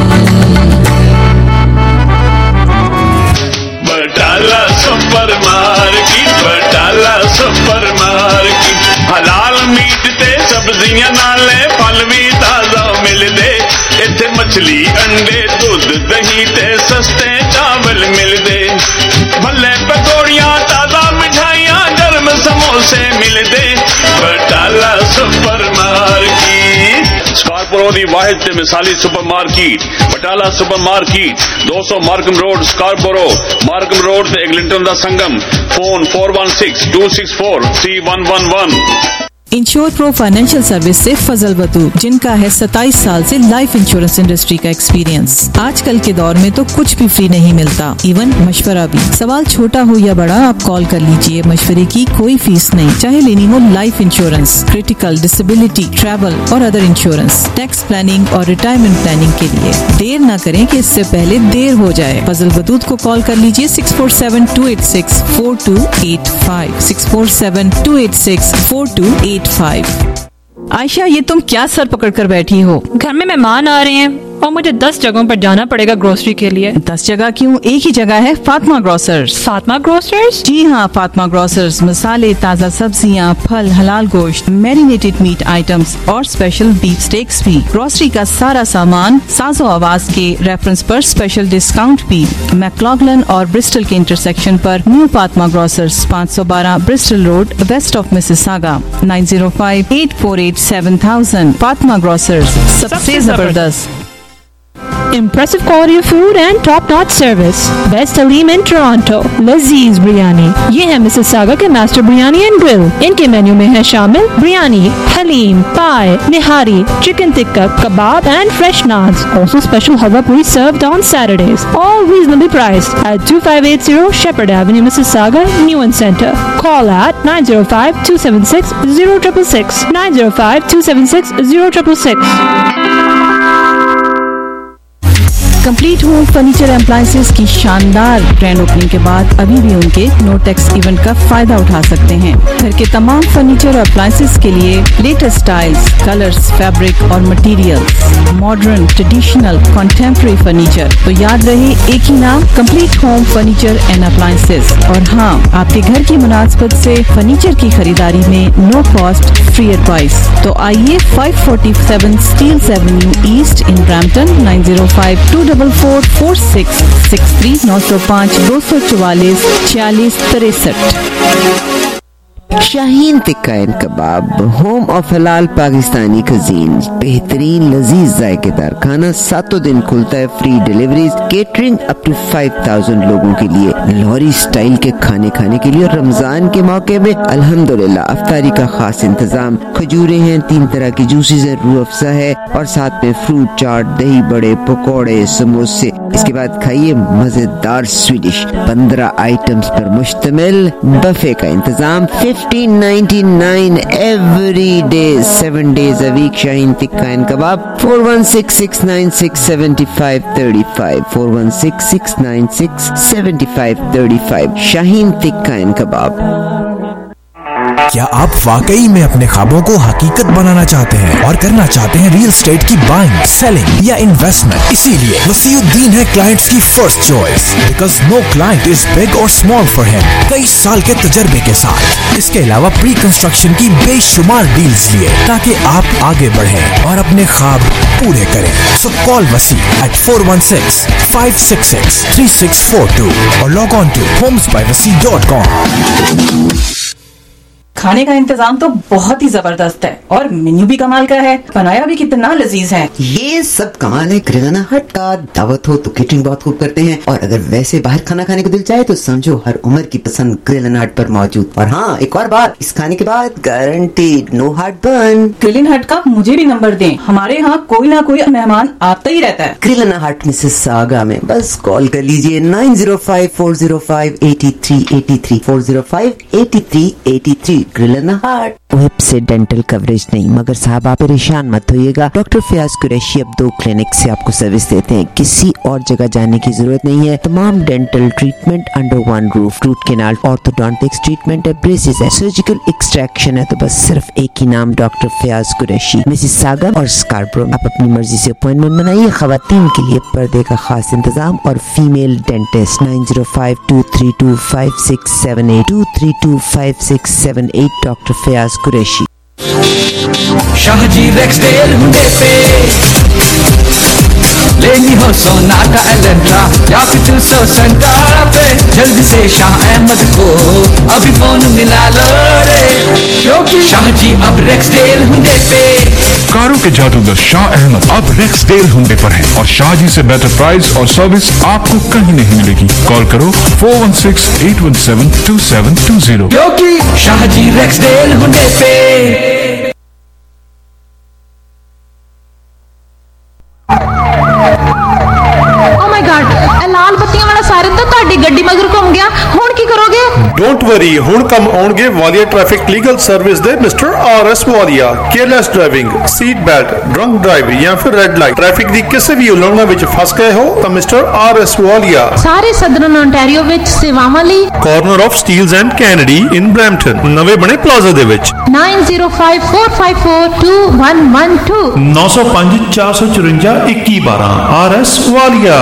Batala supermarket Batala supermarket हलाल मीट ते सब्जियां नाले फल भी ताजा मिलदे इत्थे मछली अंडे दूध दही ते सस्ते चावल मिलदे भले पकौड़ियां ताजा मिठाइयां गर्म समोसे मिलदे बटाला सुपर मार्केट स्कारपोरो दी वाहिद ते मिसाली supermarket Batala supermarket दो सौ Markham Road Scarborough Markham Road ते एग्लिंटन दा संगम phone four one six two six four three one one one insure pro financial service से फजल बतू जिनका है सत्ताईस साल से लाइफ इंश्योरेंस इंडस्ट्री का एक्सपीरियंस। आजकल के दौर में तो कुछ भी फ्री नहीं मिलता, इवन मशवरा भी। सवाल छोटा हो या बड़ा आप कॉल कर लीजिए, मशवरे की कोई फीस नहीं। चाहे लेनी हो life insurance, critical, disability, travel और अदर इंश्योरेंस, टैक्स प्लानिंग और रिटायरमेंट प्लानिंग के लिए देर न करें कि इससे पहले देर हो जाए। फजल बतूत को कॉल कर लीजिए six four seven two eight six four two eight five six four seven two eight six four two eight five. Ayesha, ये तुम क्या सर पकड़ कर बैठी हो? घर में मेहमान आ रहे हैं, और मुझे दस जगहों पर जाना पड़ेगा ग्रोसरी के लिए। दस जगह क्यों, एक ही जगह है, फातिमा ग्रोसर्स। फातिमा ग्रोसर्स? जी हाँ, फातिमा ग्रोसर्स मसाले, ताज़ा सब्जियाँ, फल, हलाल गोश्त, मैरिनेटेड मीट आइटम्स और स्पेशल बीफ स्टेक्स भी। ग्रोसरी का सारा सामान साजो आवाज के रेफरेंस पर स्पेशल डिस्काउंट भी। मैक्लॉगलन और ब्रिस्टल के इंटरसेक्शन पर न्यू फातिमा ग्रोसर्स, पाँच सौ बारह Bristol Road, west of Mississauga, nine zero five eight four eight seven thousand. Fatima grocers, सबसे जबरदस्त। Impressive quality of food and top-notch service. Best Halim in Toronto. Lazeez Biryani. ये है Mississauga के Master Biryani and Grill. इनके menu में है शामिल biryani, haleem, paya, nihari, chicken tikka, kebab and fresh naans. Also special halwa puri served on Saturdays. All reasonably priced at two five eight zero Shepherd Avenue, Mississauga, Newen Center. Call at nine zero five two seven six zero six six six nine zero five two seven six zero six six six. Complete home furniture appliances की शानदार grand opening के बाद अभी भी उनके no tax event का फायदा उठा सकते हैं। घर के तमाम फर्नीचर और अप्लायंसेस के लिए लेटेस्ट स्टाइल्स, कलर्स, फैब्रिक और materials, modern, traditional, contemporary furniture. तो याद रहे एक ही नाम, complete home furniture and appliances. और हाँ, आपके घर की मुनासबत से फर्नीचर की खरीदारी में नो कॉस्ट फ्री एडवाइस। तो आइए five forty seven Steeles avenue east in Brampton, nine zero five two double four four six six three नौ सौ पाँच दो सौ चौवालीस छियालीस तिरसठ। Shaheen Tikka and Kabab, home of halal Pakistani cuisine, बेहतरीन लजीज जायकेदार खाना, सातों दिन खुलता है, free deliveries, catering up to five thousand लोगों के लिए, लाहौरी स्टाइल के खाने खाने के लिए। और रमजान के मौके में अल्हम्दुलिल्लाह अफ्तारी का खास इंतजाम, खजूरें हैं, तीन तरह की जूसेस है, रूह अफ़ज़ा है और साथ में फ्रूट चाट, दही बड़े, पकौड़े, समोसे। इसके बाद खाइए मजेदार स्वीडिश, पंद्रह आइटम्स पर मुश्तमिल बफे का इंतजाम, fifteen ninety-nine every day, seven days a week. Shaheen Tikka and Kebab, four one six six nine six seven five three five, four one six six nine six seven five three five. Shaheen Tikka and Kebab. क्या आप वाकई में अपने ख्वाबों को हकीकत बनाना चाहते हैं और करना चाहते हैं रियल एस्टेट की बाइंग, सेलिंग या इन्वेस्टमेंट? इसीलिए वसीउद्दीन है क्लाइंट्स की first choice, because no client is big और स्मॉल फॉर हिम। कई साल के तजर्बे के साथ, इसके अलावा प्री कंस्ट्रक्शन की बेशुमार डील्स लिए ताकि आप आगे बढ़ें और अपने ख्वाब पूरे करें। So call Wasi at four one six five six six three six four two और log on to homes by Wasi dot com. खाने का इंतजाम तो बहुत ही जबरदस्त है और मेन्यू भी कमाल का है, बनाया भी कितना लजीज है। ये सब कमाल है। किराना हट का दावत हो तो केटरिंग बहुत खूब करते हैं, और अगर वैसे बाहर खाना खाने को दिल चाहे तो समझो हर उम्र की पसंद ग्रिल हट पर मौजूद। और हाँ, एक और बात, इस खाने के बाद guaranteed no heart burn. Grill hut का मुझे भी नंबर दें, हमारे यहाँ कोई ना कोई मेहमान आता ही रहता है। ग्रिल हट मिसिसागा में बस कॉल कर लीजिए nine zero five four zero five eighty three eighty three four zero five eighty three eighty three. वेब से डेंटल कवरेज नहीं, मगर साहब आप परेशान मत होइएगा। डॉक्टर फयाज कुरैशी अब दो क्लिनिक से आपको सर्विस देते हैं, किसी और जगह जाने की जरूरत नहीं है। तमाम dental treatment under one roof, root canal, orthodontics treatment है, ब्रेसेस है, सर्जिकल एक्सट्रैक्शन है, तो बस सिर्फ एक ही नाम, डॉक्टर फयाज कुरैशी, मिसिसागा और स्कार्बरो। आप अपनी मर्जी से अपॉइंटमेंट बनाइए। खवातीन के लिए पर्दे का खास इंतजाम और female dentist nine zero five two three two five six seven eight two three two five six seven eight. Doctor Fayaz Qureshi. Shahji Rexdale हुंडे पे लेनी हो सोनाटा एलेंट्रा या फिर टू सौ संटारा पे, जल्दी से शाह अहमद को अभी फोन मिला लो रे, क्योंकि शाहजी अब रेक्सडेल हुंडे पे। कारों के जादूगर शाह अहमद अब रेक्सडेल हुंडे पर है और शाहजी से बेटर प्राइस और सर्विस आपको कहीं नहीं मिलेगी। कॉल करो four one six eight one seven two seven two zero, क्योंकि शाहजी रेक्सडेल हुंडे पे। लाल बत्तियां वाला सायरन तो ਤੁਹਾਡੀ ਗੱਡੀ ਮਗਰ ਘੁੰਮ ਗਿਆ, ਹੁਣ ਕੀ ਕਰੋਗੇ? डोंट वरी, वरी हुण कम आउणगे वालिया ट्रैफिक लीगल सर्विस दे mister R S Walia. Careless driving, seat belt, drunk drive या फिर रेड लाइट ट्रैफिक दी किसी भी उल्लंघना विच फस गए हो तो मिस्टर आर एस वालिया सारे सदरन ओंटारियो विच सेवावां लई corner of Steeles and Kennedy in Brampton नवे बने प्लाजा दे विच nine zero five four five four two one one two नौ सौ पांच चार सौ चुरंजा इक्की बारह R S Walia.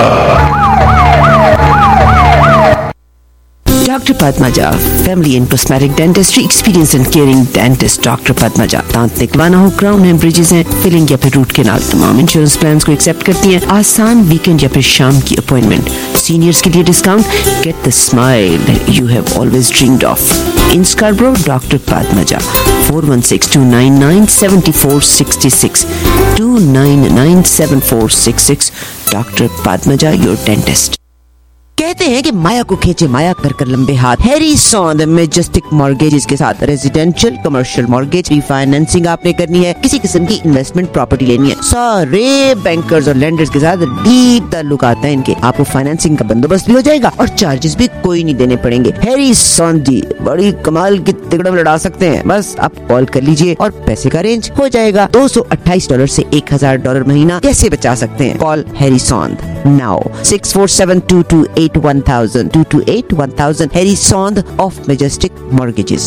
Doctor Padmaja, family and cosmetic dentistry, experienced and caring dentist. Doctor Padmaja, दांत निकलवाना हो, क्राउन एंड ब्रिजेस हैं, फिलिंग या फिर रूट कैनाल, तमाम इंश्योरेंस प्लान्स को एक्सेप्ट करती हैं। आसान वीकेंड या फिर शाम की अपॉइंटमेंट, सीनियर्स के लिए discount, get the smile you have always dreamed of. In Scarborough, doctor Padmaja, four one six two nine nine seven four six six two nine nine seven four six six. Doctor Padmaja, your dentist. कहते हैं कि माया को खींचे माया कर कर लंबे हाथ। Harry सौंद Majestic mortgages के साथ रेजिडेंशियल कमर्शियल मॉर्गेज रीफाइनेंसिंग आपने करनी है, किसी किस्म की इन्वेस्टमेंट प्रॉपर्टी लेनी है, सारे बैंकर्स और लेंडर्स के साथ डीप ताल्लुकात हैं इनके। आपको फाइनेंसिंग का बंदोबस्त भी हो जाएगा और चार्जेस भी कोई नहीं देने पड़ेंगे। हैरी सौंद जी बड़ी कमाल की तिकड़म लड़ा सकते हैं, बस आप कॉल कर लीजिए और पैसे का अरेंज हो जाएगा। दो सौ अट्ठाईस डॉलर से एक हजार डॉलर महीना कैसे बचा सकते हैं? Call Harry Saund now six four seven two two eight one thousand two two eight one thousand Harry Sond of Majestic Mortgages.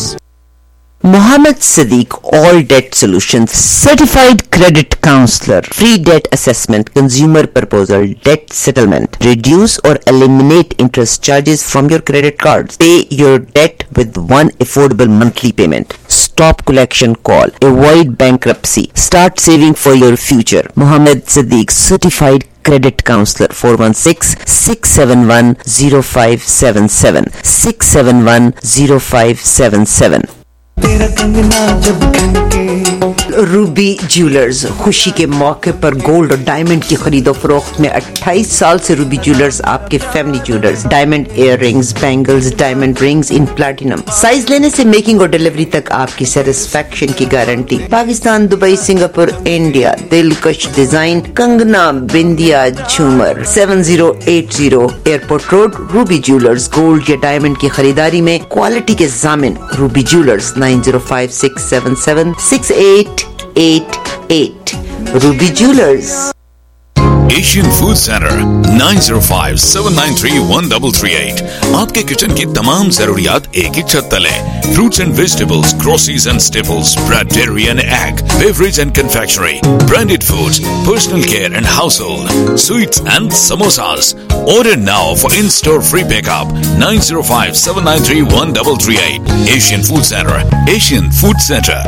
Mohammed Sadiq, All Debt Solutions, Certified Credit Counselor, Free Debt Assessment, Consumer Proposal, Debt Settlement, Reduce or Eliminate Interest Charges from your credit cards, Pay your debt with one affordable monthly payment, Stop Collection Call, Avoid Bankruptcy, Start Saving for your Future. Mohammed Sadiq, Certified Credit Counselor, four one six six seven one zero five seven seven six seven one zero five seven seven। तेरा कंगना जब खनके। Ruby jewellers, खुशी के मौके पर gold और diamond की खरीदो फरोख्त में अट्ठाईस साल से रूबी ज्वेलर्स आपके family jewellers. Diamond ear rings, bangles, diamond rings in platinum, size लेने से मेकिंग और डिलीवरी तक आपकी सेटिस्फेक्शन की guarantee. Pakistan, Dubai, Singapore, India, दिलकश डिजाइन, कंगना, बिंदिया, झूमर। Seven zero eight zero airport road, Ruby jewellers. Gold या डायमंड की खरीदारी में क्वालिटी के जामिन Ruby jewellers. Nine zero five six seven seven six eight eight eight Ruby jewellers. Asian food centre nine zero five seven nine three one three three eight. आपके kitchen की तमाम जरूरियात एक ही छत तले। Fruits and vegetables, groceries and staples, bread, dairy and egg, beverage and confectionery, branded foods, personal care and household, sweets and samosas. Order now for in-store free pickup. nine zero five seven nine three one three three eight. Asian Food Center. Asian Food Center.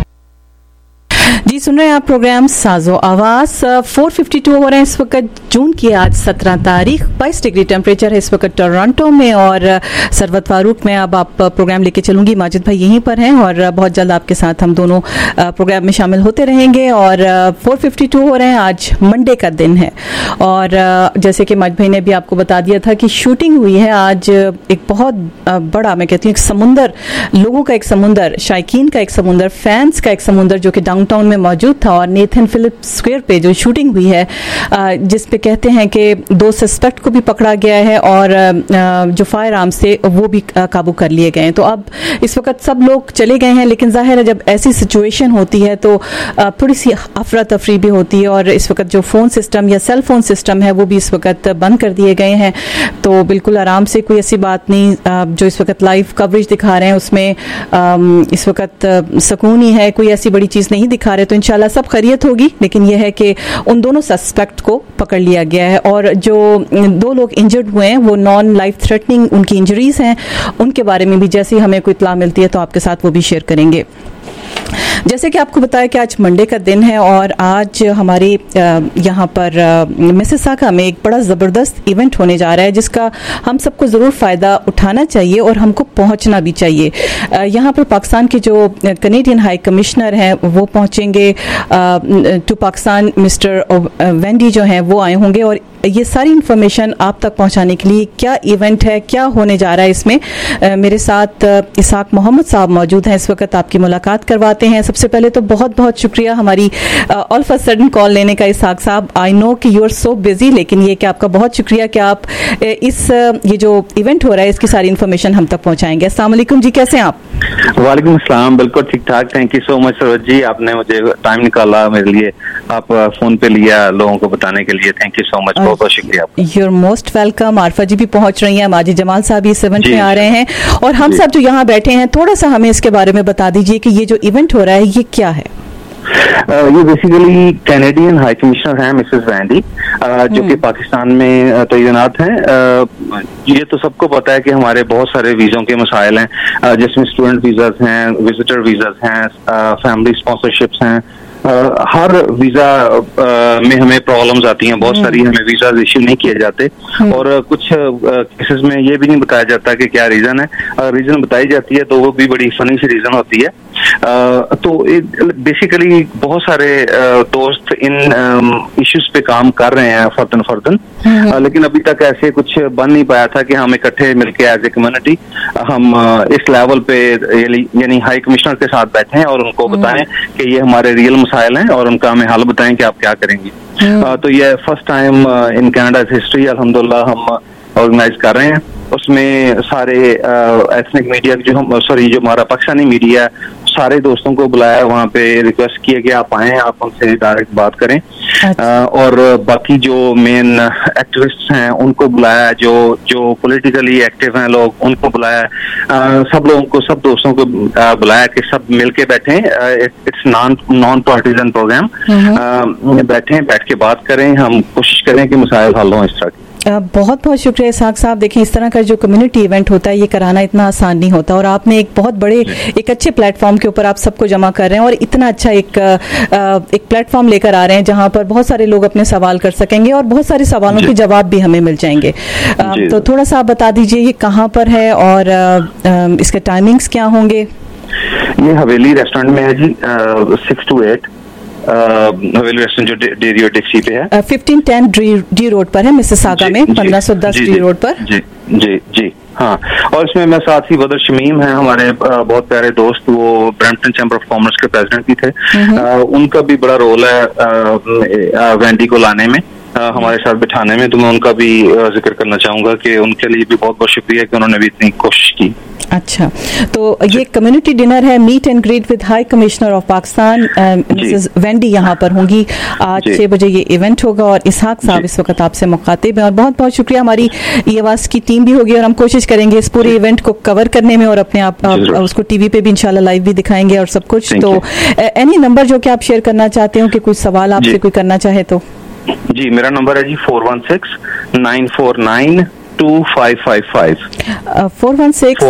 जी सुन रहे हैं आप programme साजो आवाज। Four fifty to हो रहे हैं इस वक्त, जून की आज सत्रह तारीख, बाईस डिग्री टेम्परेचर है इस वक्त टोरंटो में और सरवत फारूक में। अब आप प्रोग्राम लेके चलूंगी, माजिद भाई यहीं पर हैं और बहुत जल्द आपके साथ हम दोनों प्रोग्राम में शामिल होते रहेंगे। और फोर फिफ्टी टू हो रहे हैं, आज मंडे का दिन है और जैसे कि माजिद भाई ने भी आपको बता दिया था कि शूटिंग हुई है आज। एक बहुत बड़ा, मैं कहती हूँ एक समुंदर, लोगों का एक समुंदर, शायकीन का एक समुंदर, फैंस का एक समुंदर जो कि डाउनटाउन में मौजूद था। और नेथन फिलिप स्क्वायर पे जो शूटिंग हुई है, जिस पे कहते हैं कि दो सस्पेक्ट को भी पकड़ा गया है और जो फायर आर्म्स थे वो भी काबू कर लिए गए हैं। तो अब इस वक्त सब लोग चले गए हैं, लेकिन जाहिर है जब ऐसी सिचुएशन होती है तो थोड़ी सी अफरा तफरी भी होती है। और इस वक्त जो फ़ोन सिस्टम या सेल फोन सिस्टम है वो भी इस वक्त बंद कर दिए गए हैं। तो बिल्कुल आराम से, कोई ऐसी बात नहीं। जो इस वक्त लाइव कवरेज दिखा रहे हैं उसमें इस वक्त सुकून ही है, कोई ऐसी बड़ी चीज़ नहीं दिखा रहे। तो इंशाल्लाह सब खैरियत होगी, लेकिन यह है कि उन दोनों सस्पेक्ट को पकड़ लिया गया है। और जो दो लोग इंजर्ड हुए हैं वो नॉन लाइफ थ्रेटनिंग उनकी इंजरीज हैं, उनके बारे में भी जैसे ही हमें कोई इत्तला मिलती है तो आपके साथ वो भी शेयर करेंगे। जैसे कि आपको बताया कि आज मंडे का दिन है और आज हमारे यहाँ पर मिसिसागा में एक बड़ा ज़बरदस्त इवेंट होने जा रहा है जिसका हम सबको ज़रूर फ़ायदा उठाना चाहिए और हमको पहुँचना भी चाहिए। यहाँ पर पाकिस्तान के जो कनेडियन हाई कमिश्नर हैं वो पहुँचेंगे टू पाकिस्तान, मिस्टर वेंडी जो हैं वो आए होंगे और ये सारी इन्फॉर्मेशन आप तक पहुंचाने के लिए क्या इवेंट है, क्या होने जा रहा है इसमें, मेरे साथ इसाक मोहम्मद साहब मौजूद हैं इस वक्त। आपकी मुलाकात करवाते हैं। सबसे सबसे पहले तो बहुत बहुत शुक्रिया हमारी all of a sudden call लेने का इसहाक साहब। आई नो कि यू आर सो बिजी, लेकिन ये कि आपका बहुत शुक्रिया कि आप इस ये जो इवेंट हो रहा है इसकी सारी इन्फॉर्मेशन हम तक पहुंचाएंगे। अस्सलाम वालेकुम जी, कैसे हैं आप? वालेकुम अस्सलाम, बिल्कुल ठीक ठाक। Thank you so much Sarwat ji, आपने मुझे टाइम निकाला मेरे लिए, आप फोन पे लिया लोगों को बताने के लिए। थैंक यू सो मच, बहुत बहुत शुक्रिया। You are most welcome. Arfa ji भी पहुंच रही हैं, माजिद जमाल साहब इस इवेंट में आ रहे हैं, और हम सब जो यहाँ बैठे हैं, थोड़ा सा हमें इसके बारे में बता दीजिए कि ये जो इवेंट हो रहा है ये क्या है? Uh, ये बेसिकली कैनेडियन हाई कमिश्नर हैं मिसेस वैंडी, uh, जो कि पाकिस्तान में तैनात हैं। uh, ये तो सबको पता है कि हमारे बहुत सारे वीज़ों के मसाइल हैं, uh, जिसमें स्टूडेंट वीज़ाज हैं, विजिटर वीज़ाज हैं, फैमिली स्पॉन्सरशिप्स हैं। Uh, हर वीजा uh, में हमें प्रॉब्लम्स आती हैं, बहुत सारी हमें वीजा इश्यू नहीं किए जाते, और uh, कुछ केसेस uh, में ये भी नहीं बताया जाता कि क्या रीजन है। रीजन uh, बताई जाती है तो वो भी बड़ी फनी सी रीजन होती है। uh, तो बेसिकली बहुत सारे uh, दोस्त इन इश्यूज um, पे काम कर रहे हैं फर्दन फर्दन, uh, लेकिन अभी तक ऐसे कुछ बन नहीं पाया था कि हम इकट्ठे मिलके एज ए कम्युनिटी हम uh, इस लेवल पे यानी हाई कमिश्नर के साथ बैठे हैं और उनको बताएं कि ये हमारे रियल मसाइल हैं और उनका हमें हल बताएं कि आप क्या करेंगे। uh, तो ये first time in Canada history अल्हम्दुलिल्लाह हम ऑर्गेनाइज कर रहे हैं। उसमें सारे एथनिक मीडिया जो हम सॉरी जो हमारा पाकिस्तानी मीडिया है, सारे दोस्तों को बुलाया, वहाँ पे रिक्वेस्ट किया कि आप आएँ, आप हमसे डायरेक्ट बात करें। अच्छा। आ, और बाकी जो मेन एक्टिविस्ट्स हैं उनको बुलाया, जो जो पॉलिटिकली एक्टिव हैं लोग उनको बुलाया, आ, सब लोगों को, सब दोस्तों को बुलाया कि सब मिलके बैठें। It's non non partisan programme, बैठें, बैठ के बात करें, हम कोशिश करें कि मसाइल हल हों इस तरह की। बहुत बहुत शुक्रिया इसहाक साहब। देखिए, इस तरह का जो कम्युनिटी इवेंट होता है ये कराना इतना आसान नहीं होता, और आपने एक बहुत बड़े एक अच्छे प्लेटफॉर्म के ऊपर आप सबको जमा कर रहे हैं, और इतना अच्छा एक एक प्लेटफॉर्म लेकर आ रहे हैं जहां पर बहुत सारे लोग अपने सवाल कर सकेंगे और बहुत सारे सवालों के जवाब भी हमें मिल जाएंगे। तो थोड़ा सा आप बता दीजिए ये कहाँ पर है और इसके टाइमिंग्स क्या होंगे? ये हवेली रेस्टोरेंट में है जी, six two eight Haveli restaurant जो डेरी और डिक्सी पे है, फिफ्टीन टेन डी रोड पर है, मिसिसागा में, पंद्रह सौ दस डी रोड पर। जी जी जी हाँ। और इसमें मैं साथ ही बदर शमीम है, हमारे बहुत प्यारे दोस्त, वो ब्रैम्पटन चैम्बर ऑफ कॉमर्स के प्रेसिडेंट भी थे। आ, उनका भी बड़ा रोल है वैंडी को लाने में, आ, हमारे साथ बिठाने में। तो मैं उनका भी जिक्र करना चाहूंगा कि उनके लिए भी बहुत बहुत शुक्रिया कि उन्होंने भी इतनी कोशिश की। अच्छा, तो ये कम्युनिटी डिनर है, meet and greet with high commissioner of Pakistan Mrs Wendy यहाँ पर होंगी। आज छह बजे ये इवेंट होगा, और इसहाक साहब इस वक्त आपसे मुखातिब हैं, और बहुत बहुत शुक्रिया। हमारी ये आवाज़ की टीम भी होगी, और हम कोशिश करेंगे इस पूरे इवेंट को कवर करने में, और अपने आप, आप उसको टीवी पे भी इंशाल्लाह लाइव भी दिखाएंगे और सब कुछ। तो एनी नंबर जो कि आप शेयर करना चाहते हो कि कुछ सवाल आपसे कोई करना चाहे तो? जी, मेरा नंबर है जी four one six nine four nine two five five five four one six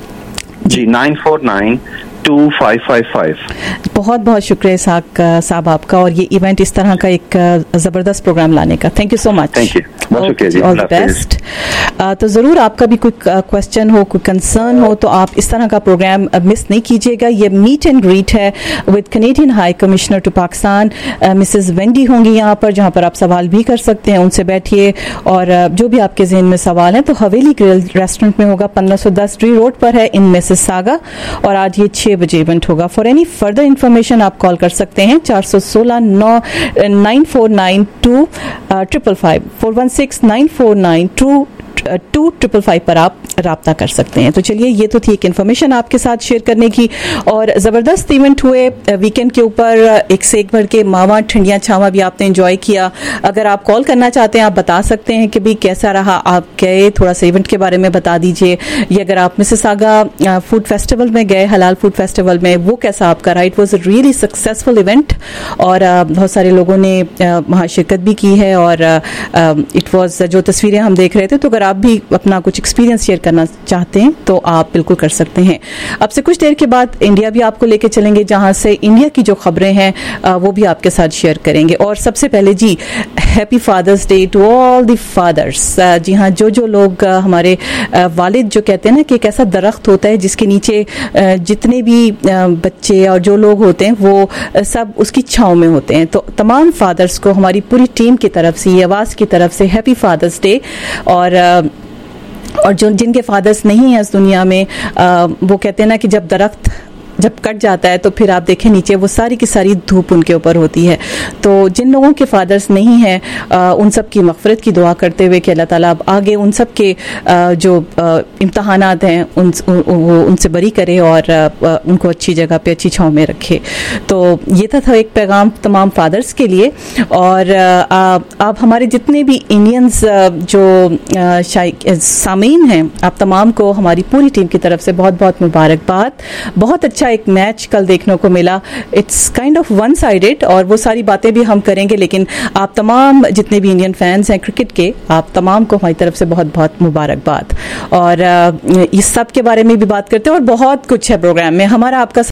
जी nine four nine two five five five. बहुत बहुत शुक्रिया इसहाक साहब आपका, और ये इवेंट इस तरह का एक जबरदस्त प्रोग्राम लाने का। Thank you so much. Thank you, बहुत शुक्रिया, ऑल द बेस्ट। तो जरूर आपका भी कोई क्वेश्चन हो, कोई कंसर्न हो, तो आप इस तरह का प्रोग्राम मिस नहीं कीजिएगा। ये मीट एंड ग्रीट है with Canadian high commissioner to Pakistan Mrs Wendy होंगी यहाँ पर, जहाँ पर आप सवाल भी कर सकते हैं, उनसे बैठिए, और जो भी आपके जहन में सवाल है तो हवेली ग्रिल रेस्टोरेंट में होगा, पंद्रह सौ दस डी रोड पर है इन मिसिसागा, और आज ये छह बजे इवेंट होगा। फॉर एनी फर्दर इन्फॉर्मेशन आप कॉल कर सकते हैं चार सौ सोलह नौ nine four nine two triple five four one six nine four nine two two triple five पर आप राब्ता कर सकते हैं। तो चलिए, ये तो थी एक इन्फॉर्मेशन आपके साथ शेयर करने की, और ज़बरदस्त इवेंट हुए वीकेंड के ऊपर, एक से एक भर के मावा ठंडियाँ छावा भी आपने एंजॉय किया। अगर आप कॉल करना चाहते हैं, आप बता सकते हैं कि भाई कैसा रहा, आप गए, थोड़ा सा इवेंट के बारे में बता दीजिए, या अगर आप मिसिसागा फूड फेस्टिवल में गए, हलाल फूड फेस्टिवल में, वो कैसा आपका रहा? It was a really successful event, और बहुत सारे लोगों ने वहाँ शिरकत भी की है, और इट वॉज, जो तस्वीरें हम देख रहे थे, तो अगर आप भी अपना कुछ एक्सपीरियंस शेयर करना चाहते हैं तो आप बिल्कुल कर सकते हैं। अब से कुछ देर के बाद इंडिया भी आपको लेके चलेंगे, जहां से इंडिया की जो खबरें हैं वो भी आपके साथ शेयर करेंगे। और सबसे पहले जी, happy father's day to all the fathers. जी हाँ, जो जो लोग हमारे वालिद जो कहते हैं ना कि एक ऐसा दरख्त होता है जिसके नीचे जितने भी बच्चे और जो लोग होते हैं वो सब उसकी छांव में होते हैं। तो तमाम फादर्स को हमारी पूरी टीम की तरफ से, ये आवाज़ की तरफ से हैप्पी फादर्स डे। और और जो जिनके फादर्स नहीं हैं इस दुनिया में, आ, वो कहते हैं ना कि जब दरख्त जब कट जाता है तो फिर आप देखें नीचे वो सारी की सारी धूप उनके ऊपर होती है। तो जिन लोगों के फादर्स नहीं हैं उन सब की मग़फ़िरत की दुआ करते हुए कि अल्लाह ताला अब आगे उन सब के जो इम्तहानात हैं उन वो उनसे बरी करे और उनको अच्छी जगह पे अच्छी छाँव में रखे। तो ये था, था एक पैगाम तमाम फादर्स के लिए। और आप हमारे जितने भी इंडियंस जो सामीन हैं, आप तमाम को हमारी पूरी टीम की तरफ से बहुत बहुत मुबारकबाद। बहुत अच्छा एक मैच कल देखने को मिला। It's kind of one sided और वो सारी बातें भी हम करेंगे, लेकिन आप तमाम जितने भी इंडियन फैंस हैं क्रिकेट के, आप तमाम को हमारी तरफ से बहुत बहुत मुबारकबाद। और इस सब के बारे में भी बात करते हैं और बहुत कुछ है प्रोग्राम में। हमारा आपका